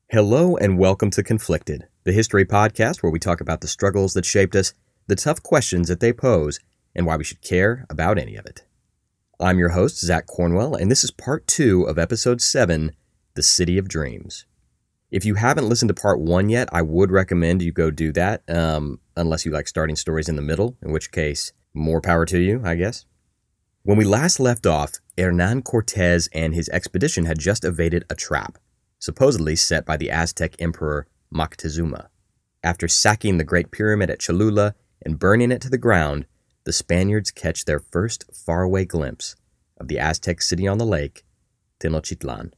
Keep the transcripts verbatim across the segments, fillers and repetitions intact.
Hello and welcome to Conflicted, the history podcast where we talk about the struggles that shaped us, the tough questions that they pose, and why we should care about any of it. I'm your host, Zach Cornwell, and this is part two of episode seven, The City of Dreams. If you haven't listened to part one yet, I would recommend you go do that, um, unless you like starting stories in the middle, in which case, more power to you, I guess. When we last left off, Hernan Cortez and his expedition had just evaded a trap, supposedly set by the Aztec Emperor Moctezuma. After sacking the Great Pyramid at Cholula and burning it to the ground, the Spaniards catch their first faraway glimpse of the Aztec city on the lake, Tenochtitlan.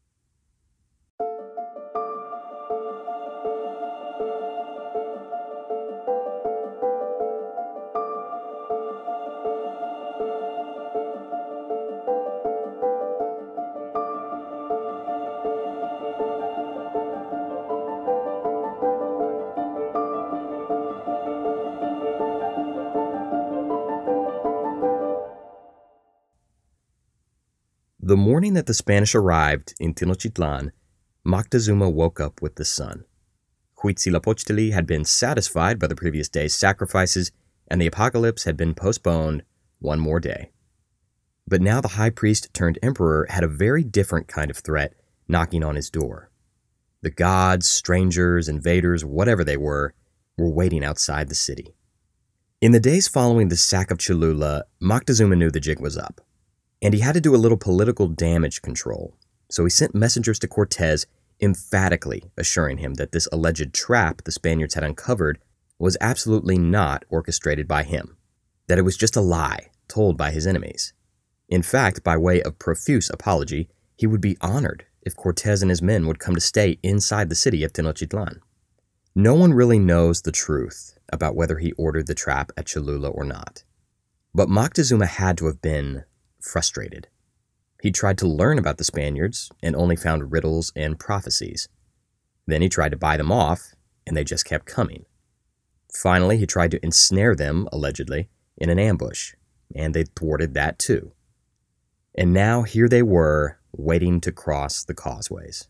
The morning that the Spanish arrived in Tenochtitlan, Moctezuma woke up with the sun. Huitzilopochtli had been satisfied by the previous day's sacrifices, and the apocalypse had been postponed one more day. But now the high priest turned emperor had a very different kind of threat knocking on his door. The gods, strangers, invaders, whatever they were, were waiting outside the city. In the days following the sack of Cholula, Moctezuma knew the jig was up. And he had to do a little political damage control, so he sent messengers to Cortez emphatically assuring him that this alleged trap the Spaniards had uncovered was absolutely not orchestrated by him, that it was just a lie told by his enemies. In fact, by way of profuse apology, he would be honored if Cortez and his men would come to stay inside the city of Tenochtitlan. No one really knows the truth about whether he ordered the trap at Cholula or not, but Moctezuma had to have been frustrated. He tried to learn about the Spaniards and only found riddles and prophecies. Then he tried to buy them off, and they just kept coming. Finally, he tried to ensnare them, allegedly, in an ambush, and they thwarted that too. And now here they were, waiting to cross the causeways.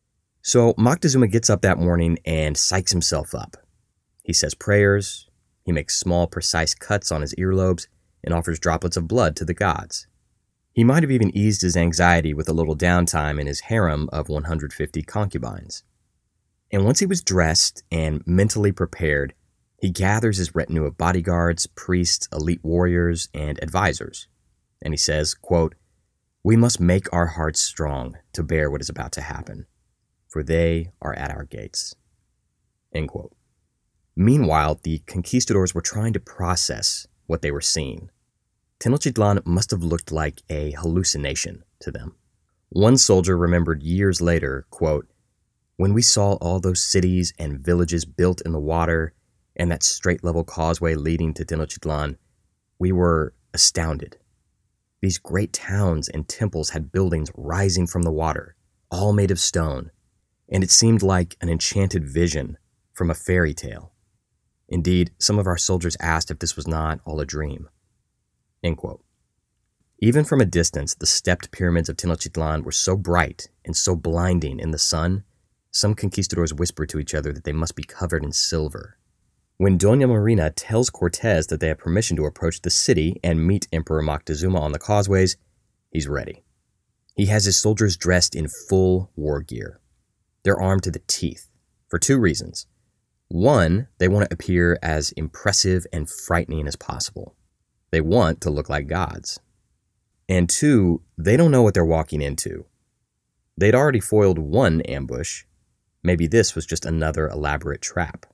So Moctezuma gets up that morning and psychs himself up. He says prayers, he makes small, precise cuts on his earlobes, and offers droplets of blood to the gods. He might have even eased his anxiety with a little downtime in his harem of one hundred fifty concubines. And once he was dressed and mentally prepared, he gathers his retinue of bodyguards, priests, elite warriors, and advisors. And he says, quote, "We must make our hearts strong to bear what is about to happen, for they are at our gates." End quote. Meanwhile, the conquistadors were trying to process what they were seeing. Tenochtitlan must have looked like a hallucination to them. One soldier remembered years later, quote, "When we saw all those cities and villages built in the water and that straight level causeway leading to Tenochtitlan, we were astounded. These great towns and temples had buildings rising from the water, all made of stone, and it seemed like an enchanted vision from a fairy tale. Indeed, some of our soldiers asked if this was not all a dream." End quote. Even from a distance, the stepped pyramids of Tenochtitlan were so bright and so blinding in the sun, some conquistadors whispered to each other that they must be covered in silver. When Doña Marina tells Cortez that they have permission to approach the city and meet Emperor Moctezuma on the causeways, he's ready. He has his soldiers dressed in full war gear. They're armed to the teeth, for two reasons. One, they want to appear as impressive and frightening as possible. They want to look like gods. And two, they don't know what they're walking into. They'd already foiled one ambush. Maybe this was just another elaborate trap.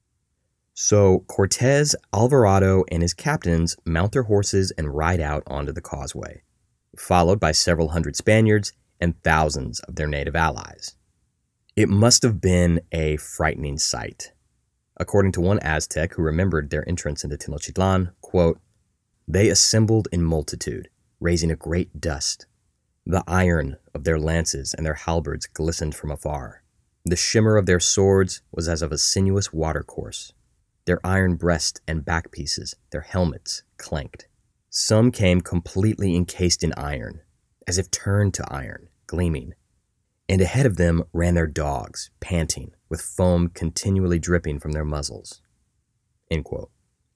So Cortez, Alvarado, and his captains mount their horses and ride out onto the causeway, followed by several hundred Spaniards and thousands of their native allies. It must have been a frightening sight. According to one Aztec who remembered their entrance into Tenochtitlan, quote, "They assembled in multitude, raising a great dust. The iron of their lances and their halberds glistened from afar. The shimmer of their swords was as of a sinuous watercourse. Their iron breast and back pieces, their helmets, clanked. Some came completely encased in iron, as if turned to iron, gleaming. and ahead of them ran their dogs, panting, with foam continually dripping from their muzzles." End quote.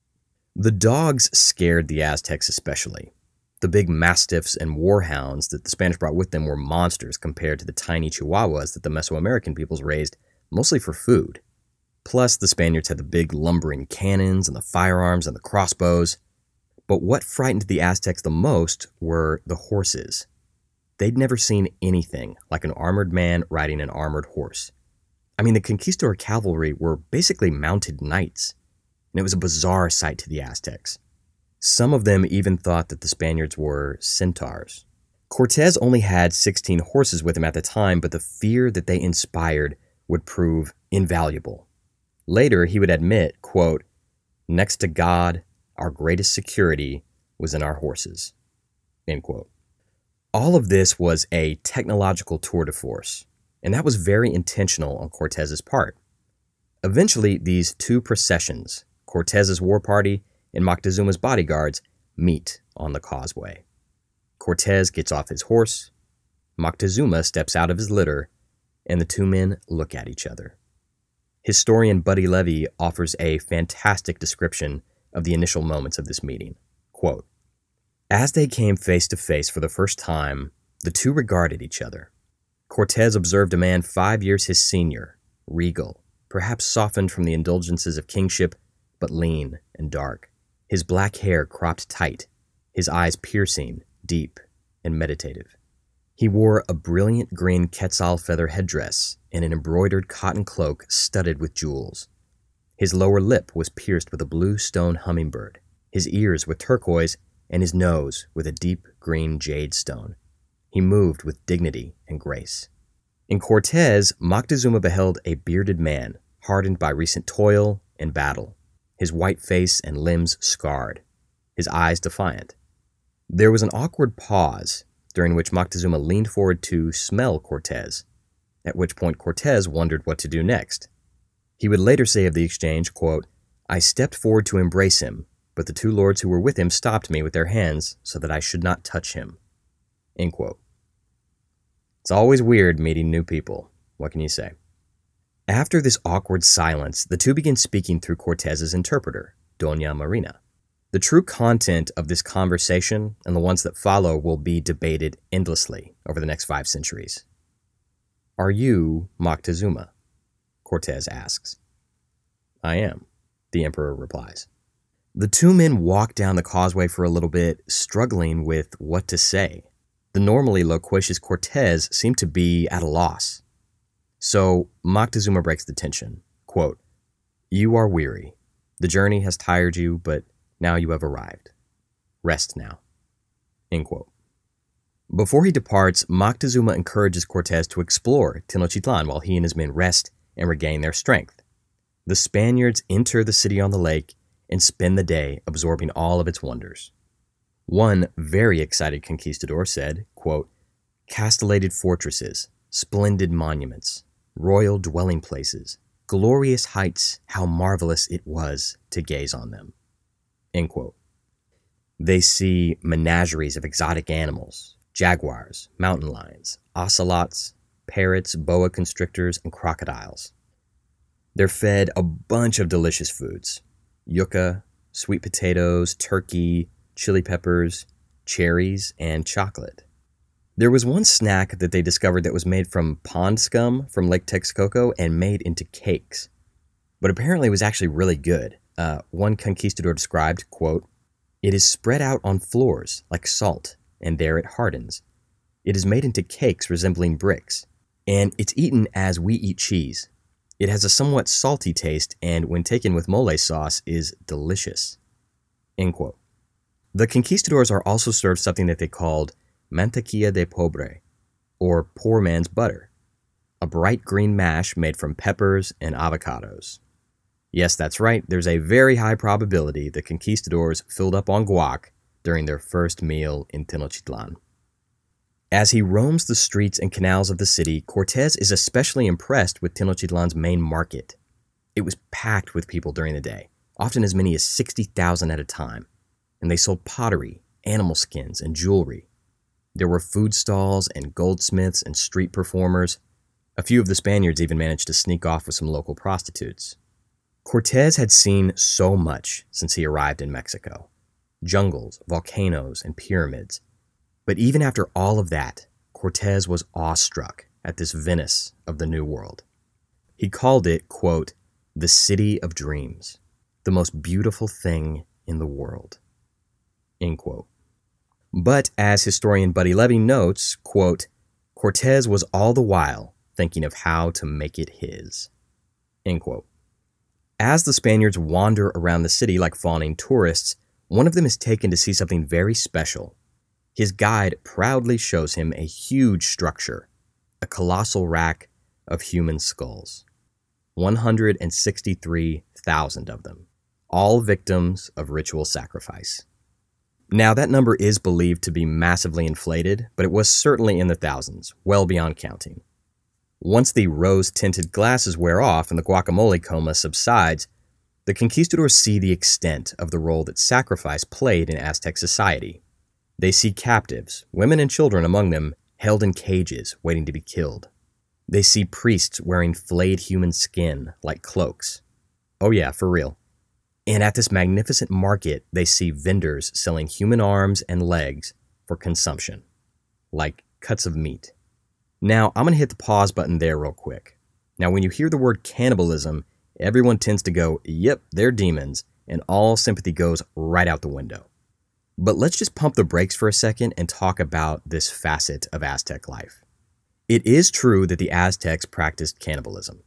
The dogs scared the Aztecs especially. The big mastiffs and warhounds that the Spanish brought with them were monsters compared to the tiny chihuahuas that the Mesoamerican peoples raised, mostly for food. Plus, the Spaniards had the big lumbering cannons and the firearms and the crossbows. But what frightened the Aztecs the most were the horses. They'd never seen anything like an armored man riding an armored horse. I mean, the conquistador cavalry were basically mounted knights, and it was a bizarre sight to the Aztecs. Some of them even thought that the Spaniards were centaurs. Cortés only had sixteen horses with him at the time, but the fear that they inspired would prove invaluable. Later, he would admit, quote, "Next to God, our greatest security was in our horses." End quote. All of this was a technological tour de force, and that was very intentional on Cortés's part. Eventually, these two processions, Cortés's war party and Moctezuma's bodyguards, meet on the causeway. Cortés gets off his horse, Moctezuma steps out of his litter, and the two men look at each other. Historian Buddy Levy offers a fantastic description of the initial moments of this meeting. Quote, "As they came face to face for the first time, the two regarded each other. Cortés observed a man five years his senior, regal, perhaps softened from the indulgences of kingship, but lean and dark. His black hair cropped tight, his eyes piercing, deep, and meditative. He wore a brilliant green quetzal feather headdress and an embroidered cotton cloak studded with jewels. His lower lip was pierced with a blue stone hummingbird, his ears with turquoise, and his nose with a deep green jade stone. He moved with dignity and grace. In Cortés, Moctezuma beheld a bearded man, hardened by recent toil and battle, his white face and limbs scarred, his eyes defiant. There was an awkward pause, during which Moctezuma leaned forward to smell Cortés, at which point Cortés wondered what to do next. He would later say of the exchange, quote, "I stepped forward to embrace him, but the two lords who were with him stopped me with their hands so that I should not touch him." End quote. It's always weird meeting new people. What can you say? After this awkward silence, the two begin speaking through Cortés's interpreter, Doña Marina. The true content of this conversation and the ones that follow will be debated endlessly over the next five centuries. "Are you Moctezuma?" Cortés asks. "I am," the emperor replies. The two men walk down the causeway for a little bit, struggling with what to say. The normally loquacious Cortés seemed to be at a loss. So Moctezuma breaks the tension. Quote, "You are weary. The journey has tired you, but now you have arrived. Rest now." End quote. Before he departs, Moctezuma encourages Cortés to explore Tenochtitlan while he and his men rest and regain their strength. The Spaniards enter the city on the lake and spend the day absorbing all of its wonders. One very excited conquistador said, quote, "Castellated fortresses, splendid monuments, royal dwelling places, glorious heights, how marvelous it was to gaze on them." End quote. They see menageries of exotic animals, jaguars, mountain lions, ocelots, parrots, boa constrictors, and crocodiles. They're fed a bunch of delicious foods: yucca, sweet potatoes, turkey, chili peppers, cherries, and chocolate. There was one snack that they discovered that was made from pond scum from Lake Texcoco and made into cakes. But apparently it was actually really good. Uh, one conquistador described, quote, "It is spread out on floors like salt, and there it hardens. It is made into cakes resembling bricks, and it's eaten as we eat cheese. It has a somewhat salty taste, and when taken with mole sauce is delicious." End quote. The conquistadors are also served something that they called mantequilla de pobre, or poor man's butter, a bright green mash made from peppers and avocados. Yes, that's right, there's a very high probability the conquistadors filled up on guac during their first meal in Tenochtitlan. As he roams the streets and canals of the city, Cortés is especially impressed with Tenochtitlan's main market. It was packed with people during the day, often as many as sixty thousand at a time, and they sold pottery, animal skins, and jewelry. There were food stalls and goldsmiths and street performers. A few of the Spaniards even managed to sneak off with some local prostitutes. Cortez had seen so much since he arrived in Mexico. Jungles, volcanoes, and pyramids. But even after all of that, Cortez was awestruck at this Venice of the New World. He called it, quote, the city of dreams, the most beautiful thing in the world, end quote. But as historian Buddy Levy notes, quote, Cortez was all the while thinking of how to make it his, end quote. As the Spaniards wander around the city like fawning tourists, one of them is taken to see something very special. His guide proudly shows him a huge structure, a colossal rack of human skulls. one hundred sixty-three thousand of them, all victims of ritual sacrifice. Now, that number is believed to be massively inflated, but it was certainly in the thousands, well beyond counting. Once the rose-tinted glasses wear off and the guacamole coma subsides, the conquistadors see the extent of the role that sacrifice played in Aztec society. They see captives, women and children among them, held in cages, waiting to be killed. They see priests wearing flayed human skin like cloaks. Oh yeah, for real. And at this magnificent market, they see vendors selling human arms and legs for consumption, like cuts of meat. Now, I'm going to hit the pause button there real quick. Now, when you hear the word cannibalism, everyone tends to go, yep, they're demons, and all sympathy goes right out the window. But let's just pump the brakes for a second and talk about this facet of Aztec life. It is true that the Aztecs practiced cannibalism,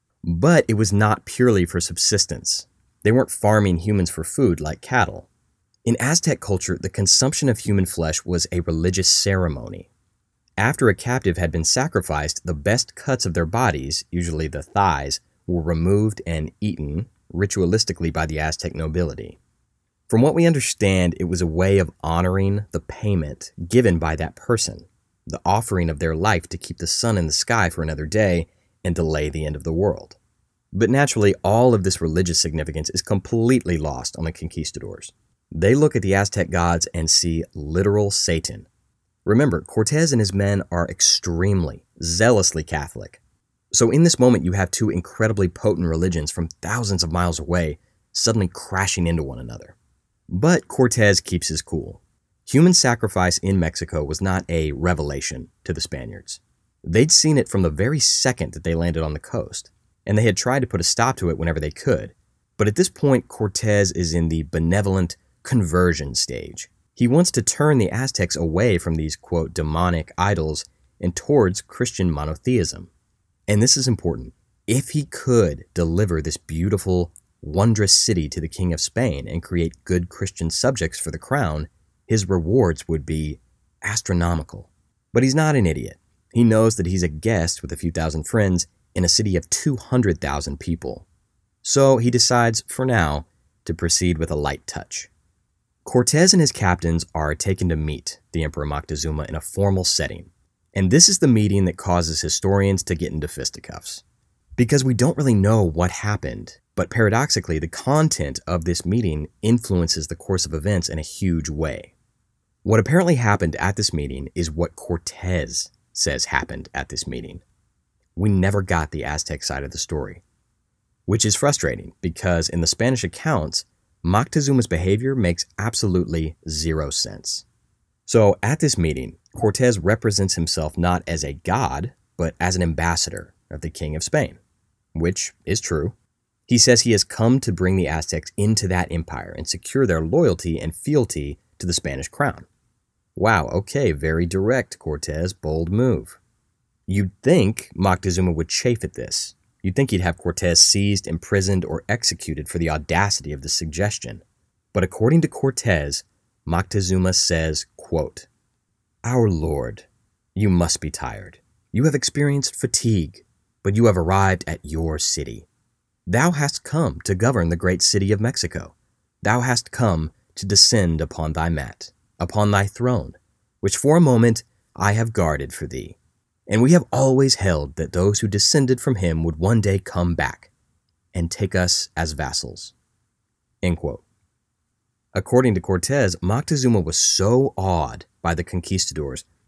but it was not purely for subsistence. They weren't farming humans for food like cattle. In Aztec culture, the consumption of human flesh was a religious ceremony. After a captive had been sacrificed, the best cuts of their bodies, usually the thighs, were removed and eaten ritualistically by the Aztec nobility. From what we understand, it was a way of honoring the payment given by that person, the offering of their life to keep the sun in the sky for another day and delay the end of the world. But naturally, all of this religious significance is completely lost on the conquistadors. They look at the Aztec gods and see literal Satan. Remember, Cortez and his men are extremely, zealously Catholic. So in this moment, you have two incredibly potent religions from thousands of miles away suddenly crashing into one another. But Cortez keeps his cool. Human sacrifice in Mexico was not a revelation to the Spaniards. They'd seen it from the very second that they landed on the coast, and they had tried to put a stop to it whenever they could. But at this point, Cortez is in the benevolent conversion stage. He wants to turn the Aztecs away from these, quote, demonic idols and towards Christian monotheism. And this is important. If he could deliver this beautiful, wondrous city to the King of Spain and create good Christian subjects for the crown, his rewards would be astronomical. But he's not an idiot. He knows that he's a guest with a few thousand friends in a city of two hundred thousand people. So he decides, for now, to proceed with a light touch. Cortez and his captains are taken to meet the Emperor Moctezuma in a formal setting. And this is the meeting that causes historians to get into fisticuffs. Because we don't really know what happened, but paradoxically, the content of this meeting influences the course of events in a huge way. What apparently happened at this meeting is what Cortez says happened at this meeting. We never got the Aztec side of the story, which is frustrating because in the Spanish accounts, Moctezuma's behavior makes absolutely zero sense. So at this meeting, Cortez represents himself not as a god, but as an ambassador of the King of Spain, which is true. He says he has come to bring the Aztecs into that empire and secure their loyalty and fealty to the Spanish crown. Wow, okay, very direct, Cortez, bold move. You'd think Moctezuma would chafe at this. You'd think he'd have Cortez seized, imprisoned, or executed for the audacity of the suggestion. But according to Cortez, Moctezuma says, quote, "Our lord, you must be tired. You have experienced fatigue, but you have arrived at your city. Thou hast come to govern the great city of Mexico. Thou hast come to descend upon thy mat, upon thy throne, which for a moment I have guarded for thee. And we have always held that those who descended from him would one day come back and take us as vassals." End quote. According to Cortez, Moctezuma was so awed by the conquistadors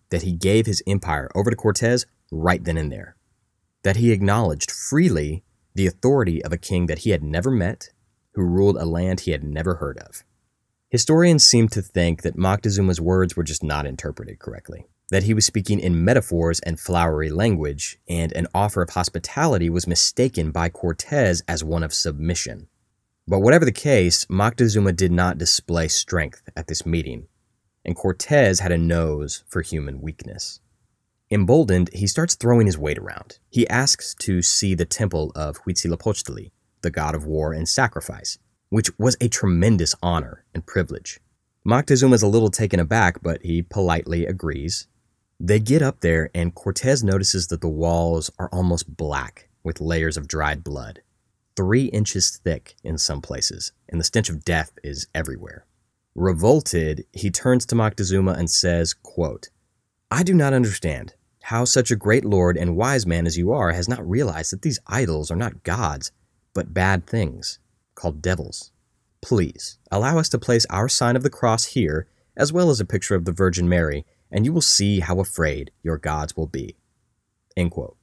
that he gave his empire over to Cortez right then and there, that he acknowledged freely the authority of a king that he had never met, who ruled a land he had never heard of. Historians seem to think that Moctezuma's words were just not interpreted correctly, that he was speaking in metaphors and flowery language, and an offer of hospitality was mistaken by Cortez as one of submission. But whatever the case, Moctezuma did not display strength at this meeting, and Cortez had a nose for human weakness. Emboldened, he starts throwing his weight around. He asks to see the temple of Huitzilopochtli, the god of war and sacrifice, which was a tremendous honor and privilege. Moctezuma is a little taken aback, but he politely agrees. They get up there, and Cortez notices that the walls are almost black with layers of dried blood, three inches thick in some places, and the stench of death is everywhere. Revolted, he turns to Moctezuma and says, quote, "I do not understand how such a great lord and wise man as you are has not realized that these idols are not gods, but bad things, called devils. Please, allow us to place our sign of the cross here, as well as a picture of the Virgin Mary, and you will see how afraid your gods will be." End quote.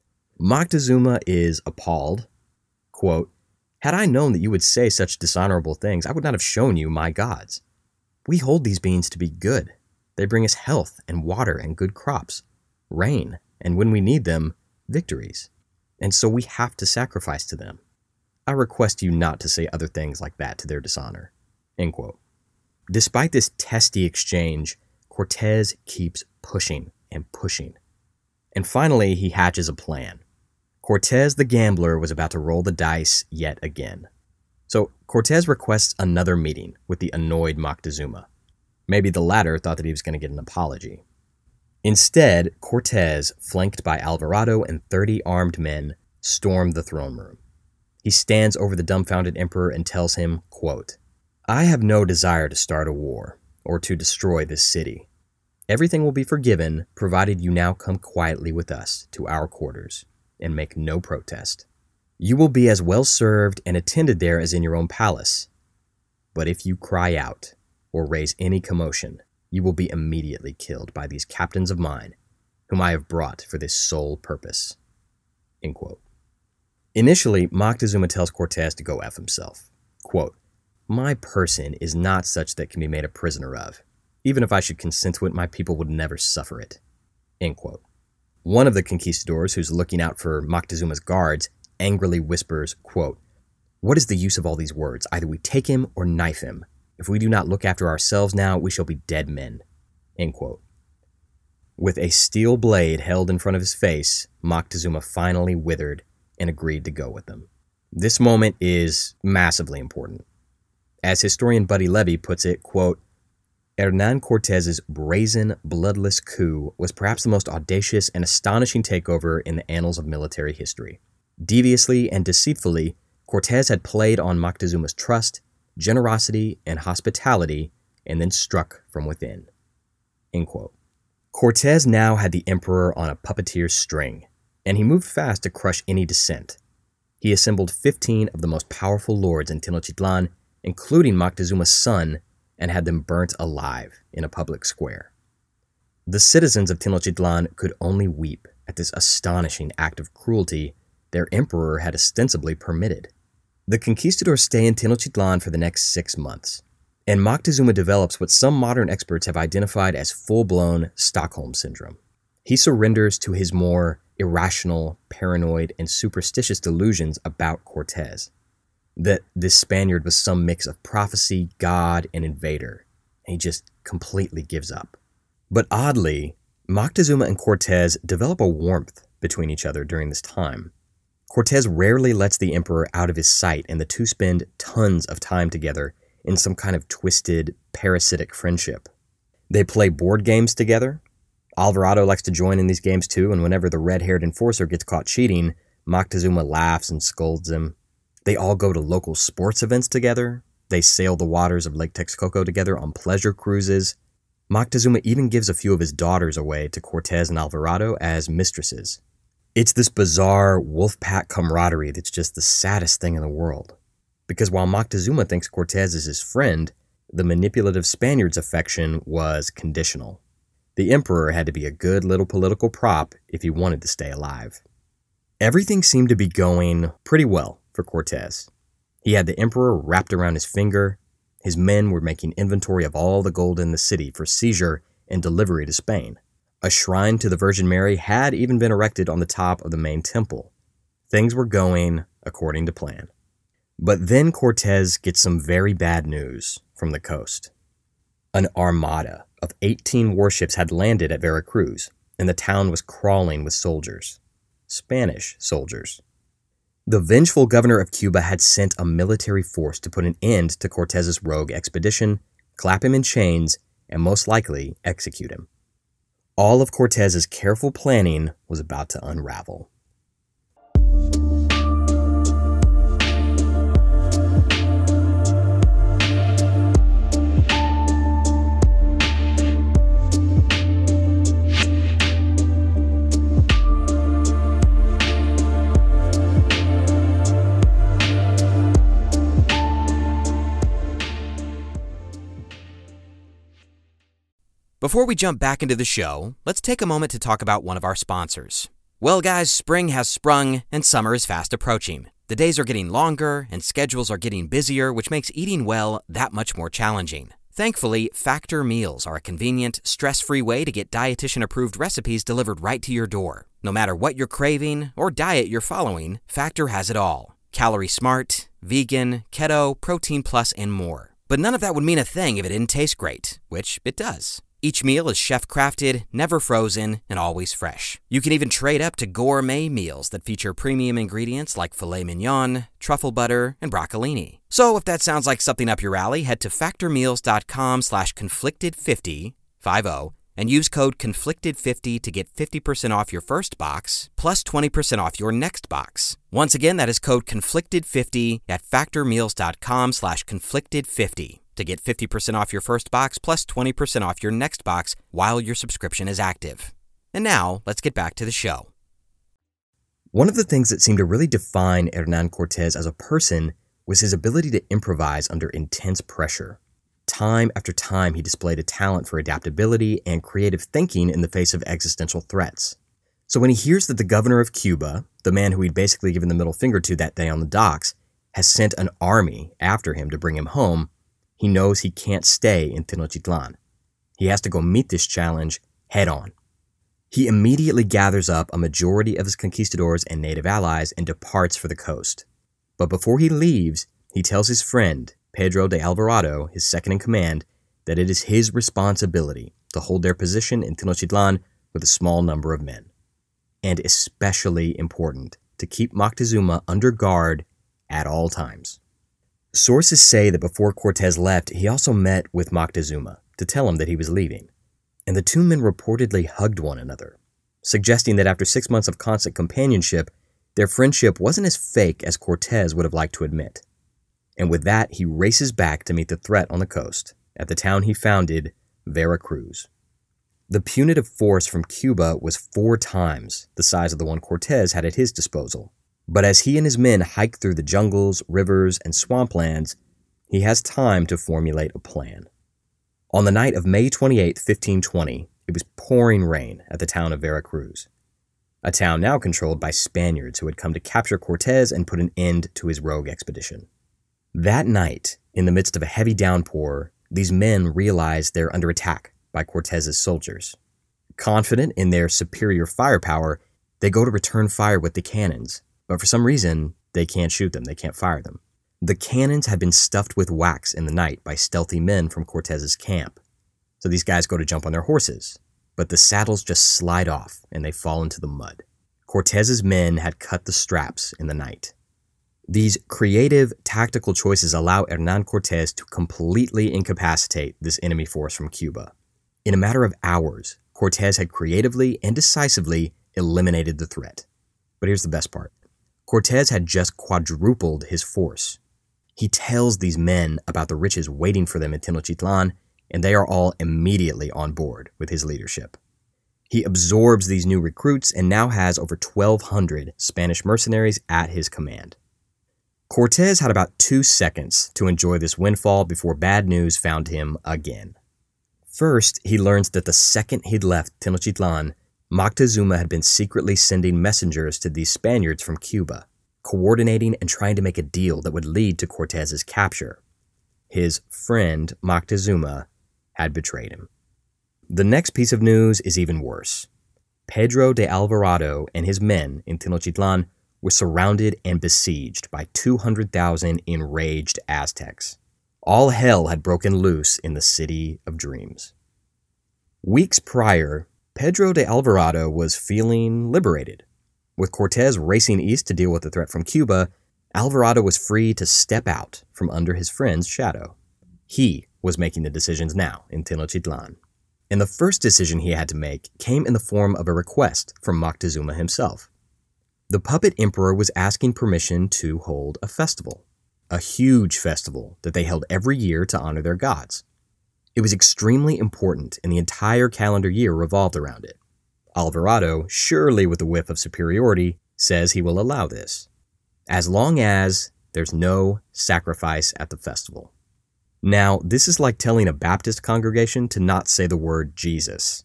Moctezuma is appalled. Quote, "Had I known that you would say such dishonorable things, I would not have shown you my gods. We hold these beings to be good. They bring us health and water and good crops, rain, and when we need them, victories. And so we have to sacrifice to them. I request you not to say other things like that to their dishonor." End quote. Despite this testy exchange, Cortez keeps pushing and pushing. And finally, he hatches a plan. Cortez the gambler was about to roll the dice yet again. So Cortez requests another meeting with the annoyed Moctezuma. Maybe the latter thought that he was going to get an apology. Instead, Cortez, flanked by Alvarado and thirty armed men, stormed the throne room. He stands over the dumbfounded emperor and tells him, quote, "I have no desire to start a war or to destroy this city. Everything will be forgiven, provided you now come quietly with us to our quarters and make no protest. You will be as well served and attended there as in your own palace. But if you cry out or raise any commotion, you will be immediately killed by these captains of mine, whom I have brought for this sole purpose." End quote. Initially, Moctezuma tells Cortez to go F himself. Quote, "My person is not such that can be made a prisoner of. Even if I should consent to it, my people would never suffer it." End quote. One of the conquistadors, who's looking out for Moctezuma's guards, angrily whispers, quote, "What is the use of all these words? Either we take him or knife him. If we do not look after ourselves now, we shall be dead men." End quote. With a steel blade held in front of his face, Moctezuma finally withered and agreed to go with them. This moment is massively important. As historian Buddy Levy puts it, quote, "Hernan Cortez's brazen, bloodless coup was perhaps the most audacious and astonishing takeover in the annals of military history. Deviously and deceitfully, Cortez had played on Moctezuma's trust, generosity, and hospitality, and then struck from within." End quote. Cortez now had the emperor on a puppeteer's string, and he moved fast to crush any dissent. He assembled fifteen of the most powerful lords in Tenochtitlan, including Moctezuma's son, and had them burnt alive in a public square. The citizens of Tenochtitlan could only weep at this astonishing act of cruelty their emperor had ostensibly permitted. The conquistadors stay in Tenochtitlan for the next six months, and Moctezuma develops what some modern experts have identified as full-blown Stockholm Syndrome. He surrenders to his more irrational, paranoid, and superstitious delusions about Cortez, that this Spaniard was some mix of prophecy, god, and invader, and he just completely gives up. But oddly, Moctezuma and Cortez develop a warmth between each other during this time. Cortez rarely lets the emperor out of his sight, and the two spend tons of time together in some kind of twisted, parasitic friendship. They play board games together. Alvarado likes to join in these games too, and whenever the red-haired enforcer gets caught cheating, Moctezuma laughs and scolds him. They all go to local sports events together. They sail the waters of Lake Texcoco together on pleasure cruises. Moctezuma even gives a few of his daughters away to Cortez and Alvarado as mistresses. It's this bizarre wolf pack camaraderie that's just the saddest thing in the world. Because while Moctezuma thinks Cortez is his friend, the manipulative Spaniard's affection was conditional. The emperor had to be a good little political prop if he wanted to stay alive. Everything seemed to be going pretty well for Cortez. He had the emperor wrapped around his finger. His men were making inventory of all the gold in the city for seizure and delivery to Spain. A shrine to the Virgin Mary had even been erected on the top of the main temple. Things were going according to plan. But then Cortez gets some very bad news from the coast. An armada of eighteen warships had landed at Veracruz, and the town was crawling with soldiers. Spanish soldiers. The vengeful governor of Cuba had sent a military force to put an end to Cortez's rogue expedition, clap him in chains, and most likely execute him. All of Cortez's careful planning was about to unravel. Before we jump back into the show, let's take a moment to talk about one of our sponsors. Well, guys, spring has sprung and summer is fast approaching. The days are getting longer and schedules are getting busier, which makes eating well that much more challenging. Thankfully, Factor Meals are a convenient, stress-free way to get dietitian-approved recipes delivered right to your door. No matter what you're craving or diet you're following, Factor has it all. Calorie Smart, vegan, keto, protein plus, and more. But none of that would mean a thing if it didn't taste great, which it does. Each meal is chef-crafted, never frozen, and always fresh. You can even trade up to gourmet meals that feature premium ingredients like filet mignon, truffle butter, and broccolini. So if that sounds like something up your alley, head to factormeals.com slash conflicted50, fifty, and use code conflicted fifty to get fifty percent off your first box, plus twenty percent off your next box. Once again, that is code conflicted fifty at factormeals.com slash conflicted50. to get fifty percent off your first box plus twenty percent off your next box while your subscription is active. And now, let's get back to the show. One of the things that seemed to really define Hernan Cortez as a person was his ability to improvise under intense pressure. Time after time, he displayed a talent for adaptability and creative thinking in the face of existential threats. So when he hears that the governor of Cuba, the man who he'd basically given the middle finger to that day on the docks, has sent an army after him to bring him home, he knows he can't stay in Tenochtitlan. He has to go meet this challenge head on. He immediately gathers up a majority of his conquistadors and native allies and departs for the coast. But before he leaves, he tells his friend, Pedro de Alvarado, his second in command, that it is his responsibility to hold their position in Tenochtitlan with a small number of men. And especially important, to keep Moctezuma under guard at all times. Sources say that before Cortez left, he also met with Moctezuma to tell him that he was leaving, and the two men reportedly hugged one another, suggesting that after six months of constant companionship, their friendship wasn't as fake as Cortez would have liked to admit. And with that, he races back to meet the threat on the coast, at the town he founded, Veracruz. The punitive force from Cuba was four times the size of the one Cortez had at his disposal. But as he and his men hike through the jungles, rivers, and swamplands, he has time to formulate a plan. On the night of May twenty-eighth, fifteen twenty, it was pouring rain at the town of Veracruz, a town now controlled by Spaniards who had come to capture Cortez and put an end to his rogue expedition. That night, in the midst of a heavy downpour, these men realize they're under attack by Cortez's soldiers. Confident in their superior firepower, they go to return fire with the cannons. But for some reason, they can't shoot them, they can't fire them. The cannons had been stuffed with wax in the night by stealthy men from Cortez's camp. So these guys go to jump on their horses, but the saddles just slide off and they fall into the mud. Cortez's men had cut the straps in the night. These creative, tactical choices allow Hernan Cortez to completely incapacitate this enemy force from Cuba. In a matter of hours, Cortez had creatively and decisively eliminated the threat. But here's the best part. Cortez had just quadrupled his force. He tells these men about the riches waiting for them in Tenochtitlan, and they are all immediately on board with his leadership. He absorbs these new recruits and now has over twelve hundred Spanish mercenaries at his command. Cortez had about two seconds to enjoy this windfall before bad news found him again. First, he learns that the second he'd left Tenochtitlan, Moctezuma had been secretly sending messengers to these Spaniards from Cuba, coordinating and trying to make a deal that would lead to Cortez's capture. His friend, Moctezuma, had betrayed him. The next piece of news is even worse. Pedro de Alvarado and his men in Tenochtitlan were surrounded and besieged by two hundred thousand enraged Aztecs. All hell had broken loose in the City of Dreams. Weeks prior, Pedro de Alvarado was feeling liberated. With Cortez racing east to deal with the threat from Cuba, Alvarado was free to step out from under his friend's shadow. He was making the decisions now in Tenochtitlan. And the first decision he had to make came in the form of a request from Moctezuma himself. The puppet emperor was asking permission to hold a festival, a huge festival that they held every year to honor their gods. It was extremely important, and the entire calendar year revolved around it. Alvarado, surely with a whiff of superiority, says he will allow this, as long as there's no sacrifice at the festival. Now, this is like telling a Baptist congregation to not say the word Jesus.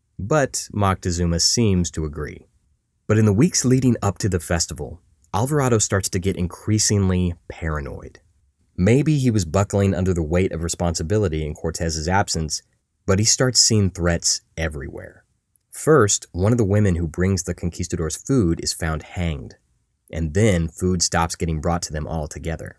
But Moctezuma seems to agree. But in the weeks leading up to the festival, Alvarado starts to get increasingly paranoid. Maybe he was buckling under the weight of responsibility in Cortez's absence, but he starts seeing threats everywhere. First, one of the women who brings the conquistadors food is found hanged, and then food stops getting brought to them altogether.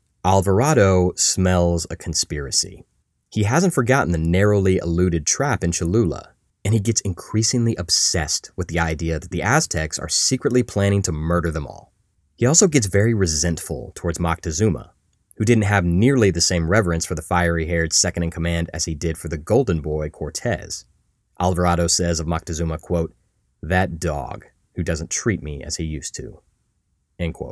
Alvarado smells a conspiracy. He hasn't forgotten the narrowly eluded trap in Cholula, and he gets increasingly obsessed with the idea that the Aztecs are secretly planning to murder them all. He also gets very resentful towards Moctezuma, who didn't have nearly the same reverence for the fiery-haired second-in-command as he did for the golden boy Cortez. Alvarado says of Moctezuma, quote, "That dog who doesn't treat me as he used to," end quote.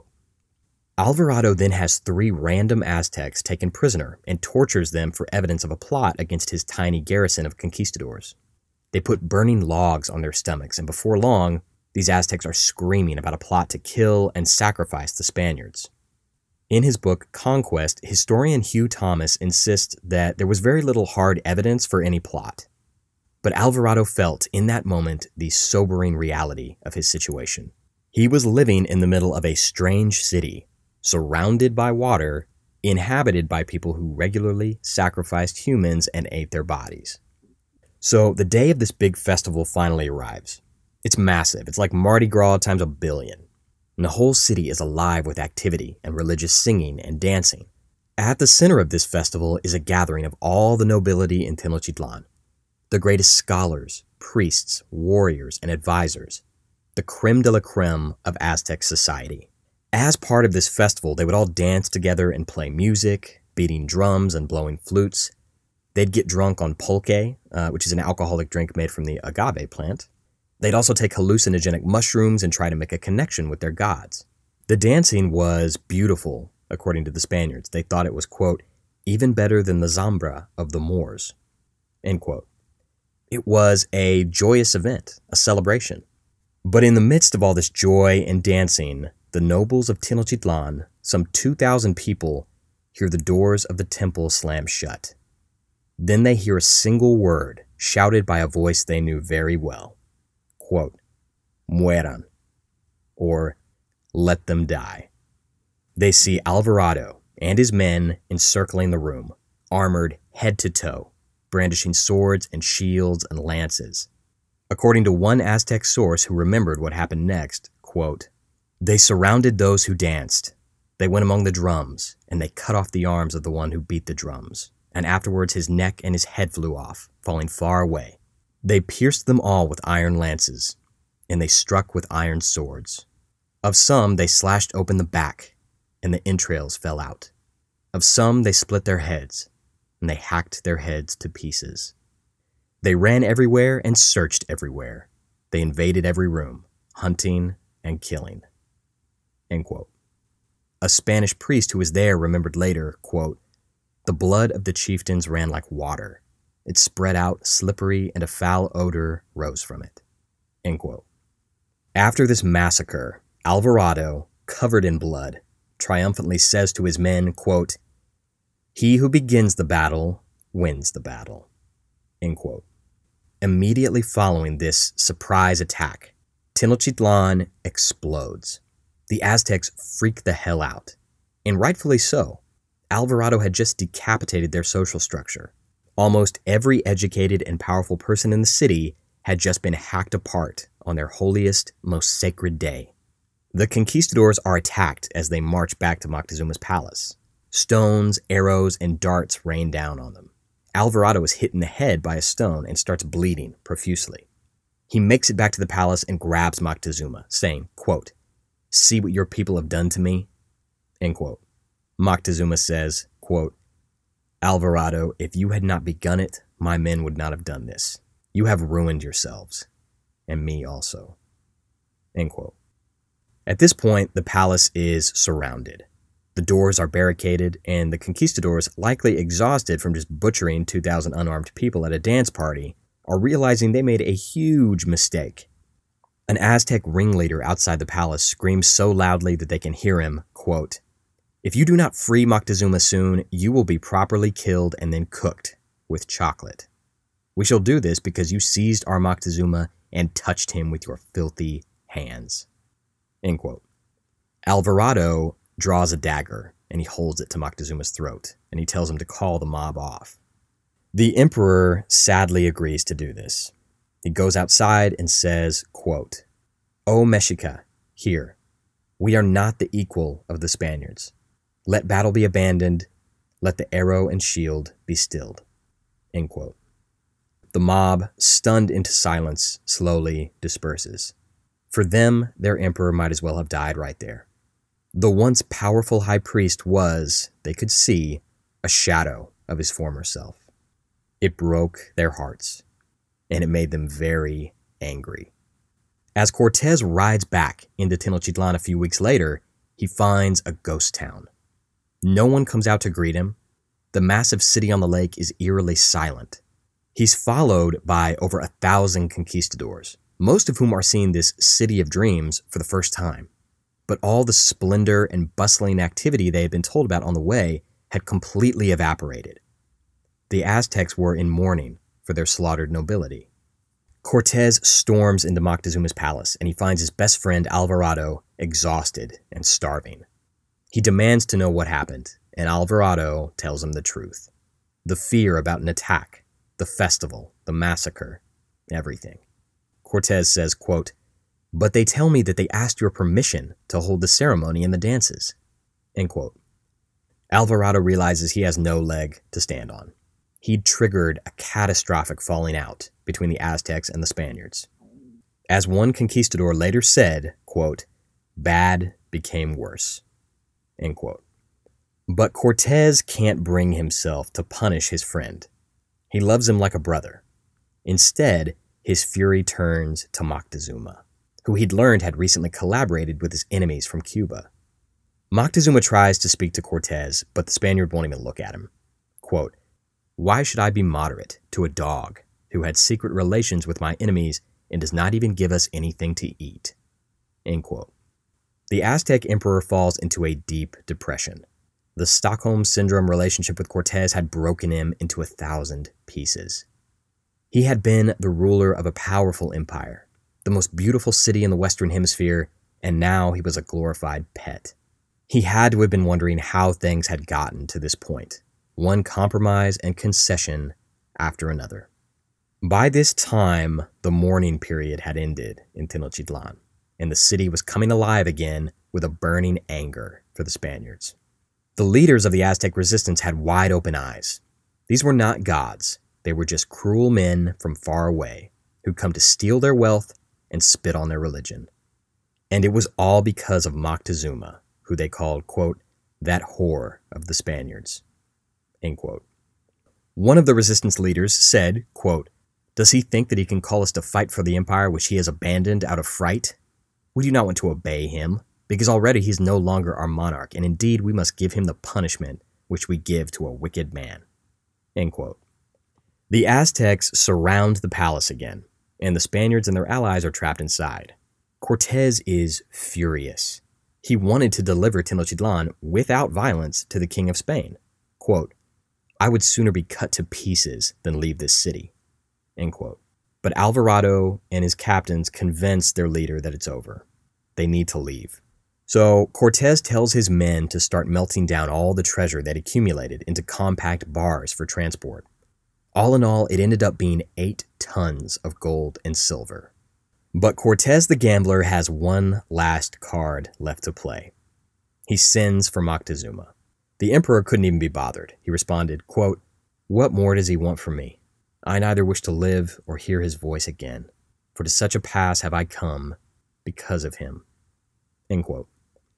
Alvarado then has three random Aztecs taken prisoner and tortures them for evidence of a plot against his tiny garrison of conquistadors. They put burning logs on their stomachs, and before long, these Aztecs are screaming about a plot to kill and sacrifice the Spaniards. In his book, Conquest, historian Hugh Thomas insists that there was very little hard evidence for any plot. But Alvarado felt, in that moment, the sobering reality of his situation. He was living in the middle of a strange city, surrounded by water, inhabited by people who regularly sacrificed humans and ate their bodies. So the day of this big festival finally arrives. It's massive. It's like Mardi Gras times a billion. And the whole city is alive with activity and religious singing and dancing. At the center of this festival is a gathering of all the nobility in Tenochtitlan, the greatest scholars, priests, warriors, and advisors, the creme de la creme of Aztec society. As part of this festival, they would all dance together and play music, beating drums and blowing flutes. They'd get drunk on pulque, uh, which is an alcoholic drink made from the agave plant. They'd also take hallucinogenic mushrooms and try to make a connection with their gods. The dancing was beautiful, according to the Spaniards. They thought it was, quote, even better than the Zambra of the Moors, end quote. It was a joyous event, a celebration. But in the midst of all this joy and dancing, the nobles of Tenochtitlan, some two thousand people, hear the doors of the temple slam shut. Then they hear a single word shouted by a voice they knew very well. Quote, mueran, or let them die. They see Alvarado and his men encircling the room, armored head to toe, brandishing swords and shields and lances. According to one Aztec source who remembered what happened next, quote, they surrounded those who danced. They went among the drums, and they cut off the arms of the one who beat the drums, and afterwards his neck and his head flew off, falling far away. They pierced them all with iron lances, and they struck with iron swords. Of some they slashed open the back, and the entrails fell out. Of some they split their heads, and they hacked their heads to pieces. They ran everywhere and searched everywhere. They invaded every room, hunting and killing. End quote. A Spanish priest who was there remembered later, quote, the blood of the chieftains ran like water. It spread out slippery, and a foul odor rose from it. End quote. After this massacre, Alvarado, covered in blood, triumphantly says to his men, quote, he who begins the battle wins the battle. End quote. Immediately following this surprise attack, Tenochtitlan explodes. The Aztecs freak the hell out, and rightfully so. Alvarado had just decapitated their social structure. Almost every educated and powerful person in the city had just been hacked apart on their holiest, most sacred day. The conquistadors are attacked as they march back to Moctezuma's palace. Stones, arrows, and darts rain down on them. Alvarado is hit in the head by a stone and starts bleeding profusely. He makes it back to the palace and grabs Moctezuma, saying, quote, "See what your people have done to me?" End quote. Moctezuma says, quote, "Alvarado, if you had not begun it, my men would not have done this. You have ruined yourselves, and me also." End quote. At this point, the palace is surrounded. The doors are barricaded, and the conquistadors, likely exhausted from just butchering two thousand unarmed people at a dance party, are realizing they made a huge mistake. An Aztec ringleader outside the palace screams so loudly that they can hear him, quote, "If you do not free Moctezuma soon, you will be properly killed and then cooked with chocolate. We shall do this because you seized our Moctezuma and touched him with your filthy hands." End quote. Alvarado draws a dagger, and he holds it to Moctezuma's throat, and he tells him to call the mob off. The emperor sadly agrees to do this. He goes outside and says, quote, "O Mexica, hear, we are not the equal of the Spaniards. Let battle be abandoned, let the arrow and shield be stilled." End quote. The mob, stunned into silence, slowly disperses. For them, their emperor might as well have died right there. The once powerful high priest was, they could see, a shadow of his former self. It broke their hearts, and it made them very angry. As Cortez rides back into Tenochtitlan a few weeks later, he finds a ghost town. No one comes out to greet him. The massive city on the lake is eerily silent. He's followed by over a thousand conquistadors, most of whom are seeing this city of dreams for the first time. But all the splendor and bustling activity they had been told about on the way had completely evaporated. The Aztecs were in mourning for their slaughtered nobility. Cortez storms into Moctezuma's palace, and he finds his best friend Alvarado exhausted and starving. He demands to know what happened, and Alvarado tells him the truth. The fear about an attack, the festival, the massacre, everything. Cortez says, quote, "But they tell me that they asked your permission to hold the ceremony and the dances." End quote. Alvarado realizes he has no leg to stand on. He'd triggered a catastrophic falling out between the Aztecs and the Spaniards. As one conquistador later said, quote, "Bad became worse." End quote. But Cortez can't bring himself to punish his friend. He loves him like a brother. Instead, his fury turns to Moctezuma, who he'd learned had recently collaborated with his enemies from Cuba. Moctezuma tries to speak to Cortez, but the Spaniard won't even look at him. Quote, "Why should I be moderate to a dog who had secret relations with my enemies and does not even give us anything to eat?" End quote. The Aztec emperor falls into a deep depression. The Stockholm Syndrome relationship with Cortez had broken him into a thousand pieces. He had been the ruler of a powerful empire, the most beautiful city in the Western Hemisphere, and now he was a glorified pet. He had to have been wondering how things had gotten to this point, one compromise and concession after another. By this time, the mourning period had ended in Tenochtitlan, and the city was coming alive again with a burning anger for the Spaniards. The leaders of the Aztec resistance had wide open eyes. These were not gods. They were just cruel men from far away who'd come to steal their wealth and spit on their religion. And it was all because of Moctezuma, who they called, quote, "that whore of the Spaniards." End quote. One of the resistance leaders said, quote, "Does he think that he can call us to fight for the empire which he has abandoned out of fright? We do not want to obey him, because already he is no longer our monarch, and indeed we must give him the punishment which we give to a wicked man." End quote. The Aztecs surround the palace again, and the Spaniards and their allies are trapped inside. Cortez is furious. He wanted to deliver Tenochtitlan without violence to the King of Spain. Quote, "I would sooner be cut to pieces than leave this city. End quote. But Alvarado and his captains convince their leader that it's over. They need to leave. So Cortez tells his men to start melting down all the treasure that accumulated into compact bars for transport. All in all, it ended up being eight tons of gold and silver. But Cortez the gambler has one last card left to play. He sends for Moctezuma. The emperor couldn't even be bothered. He responded, quote, "What more does he want from me? I neither wish to live or hear his voice again, for to such a pass have I come because of him." End quote.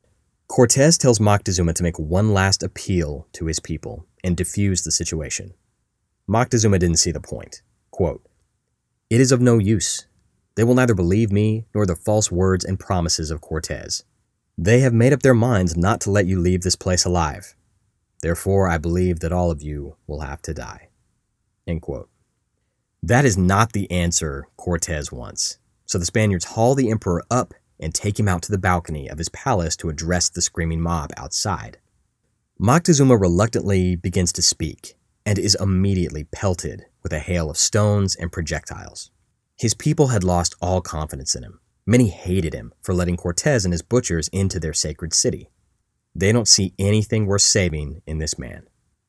Cortez tells Moctezuma to make one last appeal to his people and defuse the situation. Moctezuma didn't see the point. Quote, "It is of no use. They will neither believe me nor the false words and promises of Cortez. They have made up their minds not to let you leave this place alive. Therefore, I believe that all of you will have to die." End quote. That is not the answer Cortez wants. So the Spaniards haul the emperor up and take him out to the balcony of his palace to address the screaming mob outside. Moctezuma reluctantly begins to speak and is immediately pelted with a hail of stones and projectiles. His people had lost all confidence in him. Many hated him for letting Cortez and his butchers into their sacred city. They don't see anything worth saving in this man.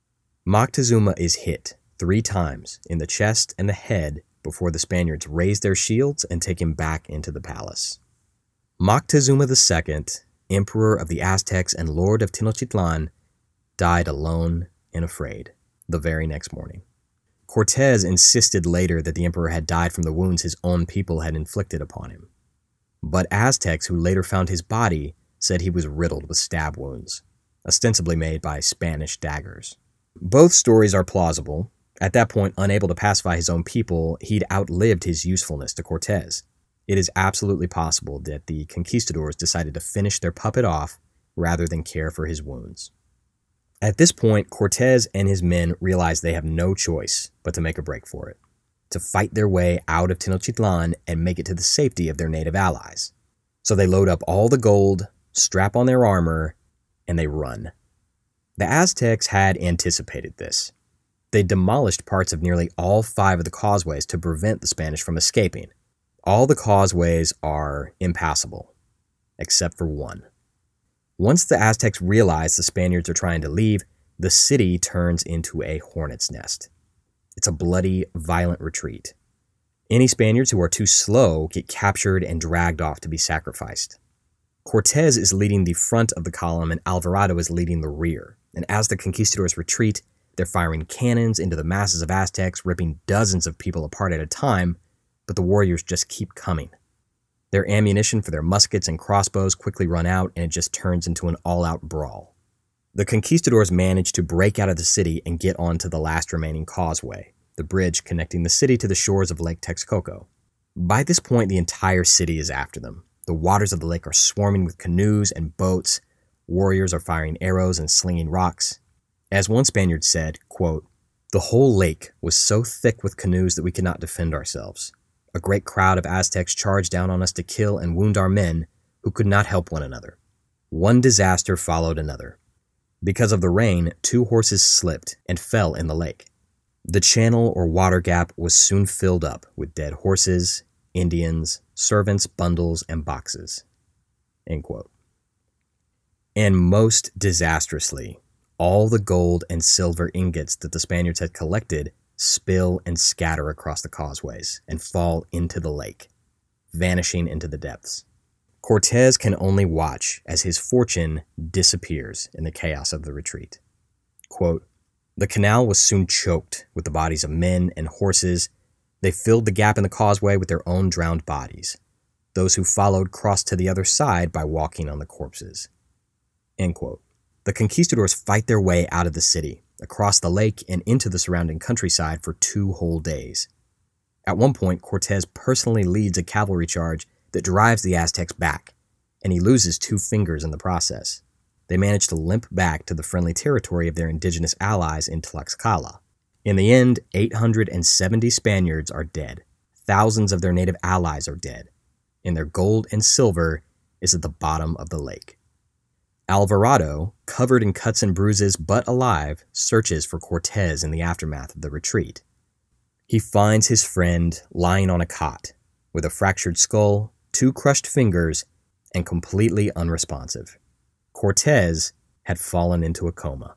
Moctezuma is hit three times in the chest and the head before the Spaniards raise their shields and take him back into the palace. Moctezuma the Second, Emperor of the Aztecs and Lord of Tenochtitlan, died alone and afraid the very next morning. Cortez insisted later that the emperor had died from the wounds his own people had inflicted upon him. But Aztecs who later found his body said he was riddled with stab wounds, ostensibly made by Spanish daggers. Both stories are plausible. At that point, unable to pacify his own people, he'd outlived his usefulness to Cortez. It is absolutely possible that the conquistadors decided to finish their puppet off rather than care for his wounds. At this point, Cortez and his men realize they have no choice but to make a break for it, to fight their way out of Tenochtitlan and make it to the safety of their native allies. So they load up all the gold, strap on their armor, and they run. The Aztecs had anticipated this. They demolished parts of nearly all five of the causeways to prevent the Spanish from escaping. All the causeways are impassable, except for one. Once the Aztecs realize the Spaniards are trying to leave, the city turns into a hornet's nest. It's a bloody, violent retreat. Any Spaniards who are too slow get captured and dragged off to be sacrificed. Cortez is leading the front of the column and Alvarado is leading the rear. And as the conquistadors retreat, they're firing cannons into the masses of Aztecs, ripping dozens of people apart at a time, but the warriors just keep coming. Their ammunition for their muskets and crossbows quickly run out, and it just turns into an all-out brawl. The conquistadors manage to break out of the city and get onto the last remaining causeway, the bridge connecting the city to the shores of Lake Texcoco. By this point, the entire city is after them. The waters of the lake are swarming with canoes and boats. Warriors are firing arrows and slinging rocks. As one Spaniard said, quote, "The whole lake was so thick with canoes that we could not defend ourselves. A great crowd of Aztecs charged down on us to kill and wound our men, who could not help one another. One disaster followed another. Because of the rain, two horses slipped and fell in the lake. The channel or water gap was soon filled up with dead horses, Indians, servants, bundles, and boxes." End quote. And most disastrously, all the gold and silver ingots that the Spaniards had collected spill and scatter across the causeways and fall into the lake, vanishing into the depths. Cortez can only watch as his fortune disappears in the chaos of the retreat. Quote, "The canal was soon choked with the bodies of men and horses. They filled the gap in the causeway with their own drowned bodies. Those who followed crossed to the other side by walking on the corpses." End quote. The conquistadors fight their way out of the city, across the lake and into the surrounding countryside for two whole days. At one point, Cortez personally leads a cavalry charge that drives the Aztecs back, and he loses two fingers in the process. They manage to limp back to the friendly territory of their indigenous allies in Tlaxcala. In the end, eight hundred seventy Spaniards are dead. Thousands of their native allies are dead, and their gold and silver is at the bottom of the lake. Alvarado, covered in cuts and bruises but alive, searches for Cortez in the aftermath of the retreat. He finds his friend lying on a cot with a fractured skull, two crushed fingers, and completely unresponsive. Cortez had fallen into a coma.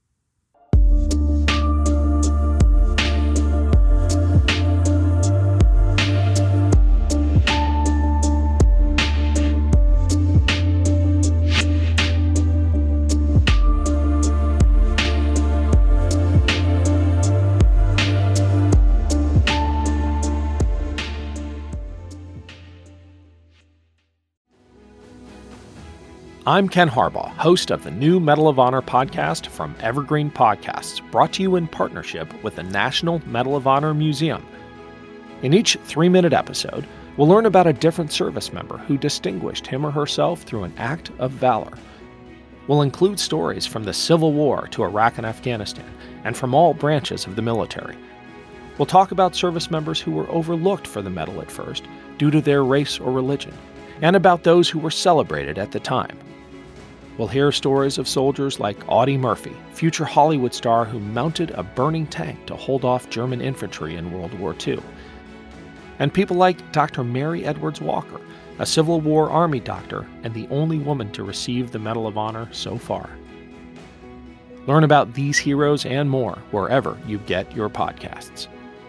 I'm Ken Harbaugh, host of the new Medal of Honor podcast from Evergreen Podcasts, brought to you in partnership with the National Medal of Honor Museum. In each three-minute episode, we'll learn about a different service member who distinguished him or herself through an act of valor. We'll include stories from the Civil War to Iraq and Afghanistan, and from all branches of the military. We'll talk about service members who were overlooked for the medal at first due to their race or religion, and about those who were celebrated at the time. We'll hear stories of soldiers like Audie Murphy, future Hollywood star who mounted a burning tank to hold off German infantry in World War Two. And people like Doctor Mary Edwards Walker, a Civil War Army doctor and the only woman to receive the Medal of Honor so far. Learn about these heroes and more wherever you get your podcasts.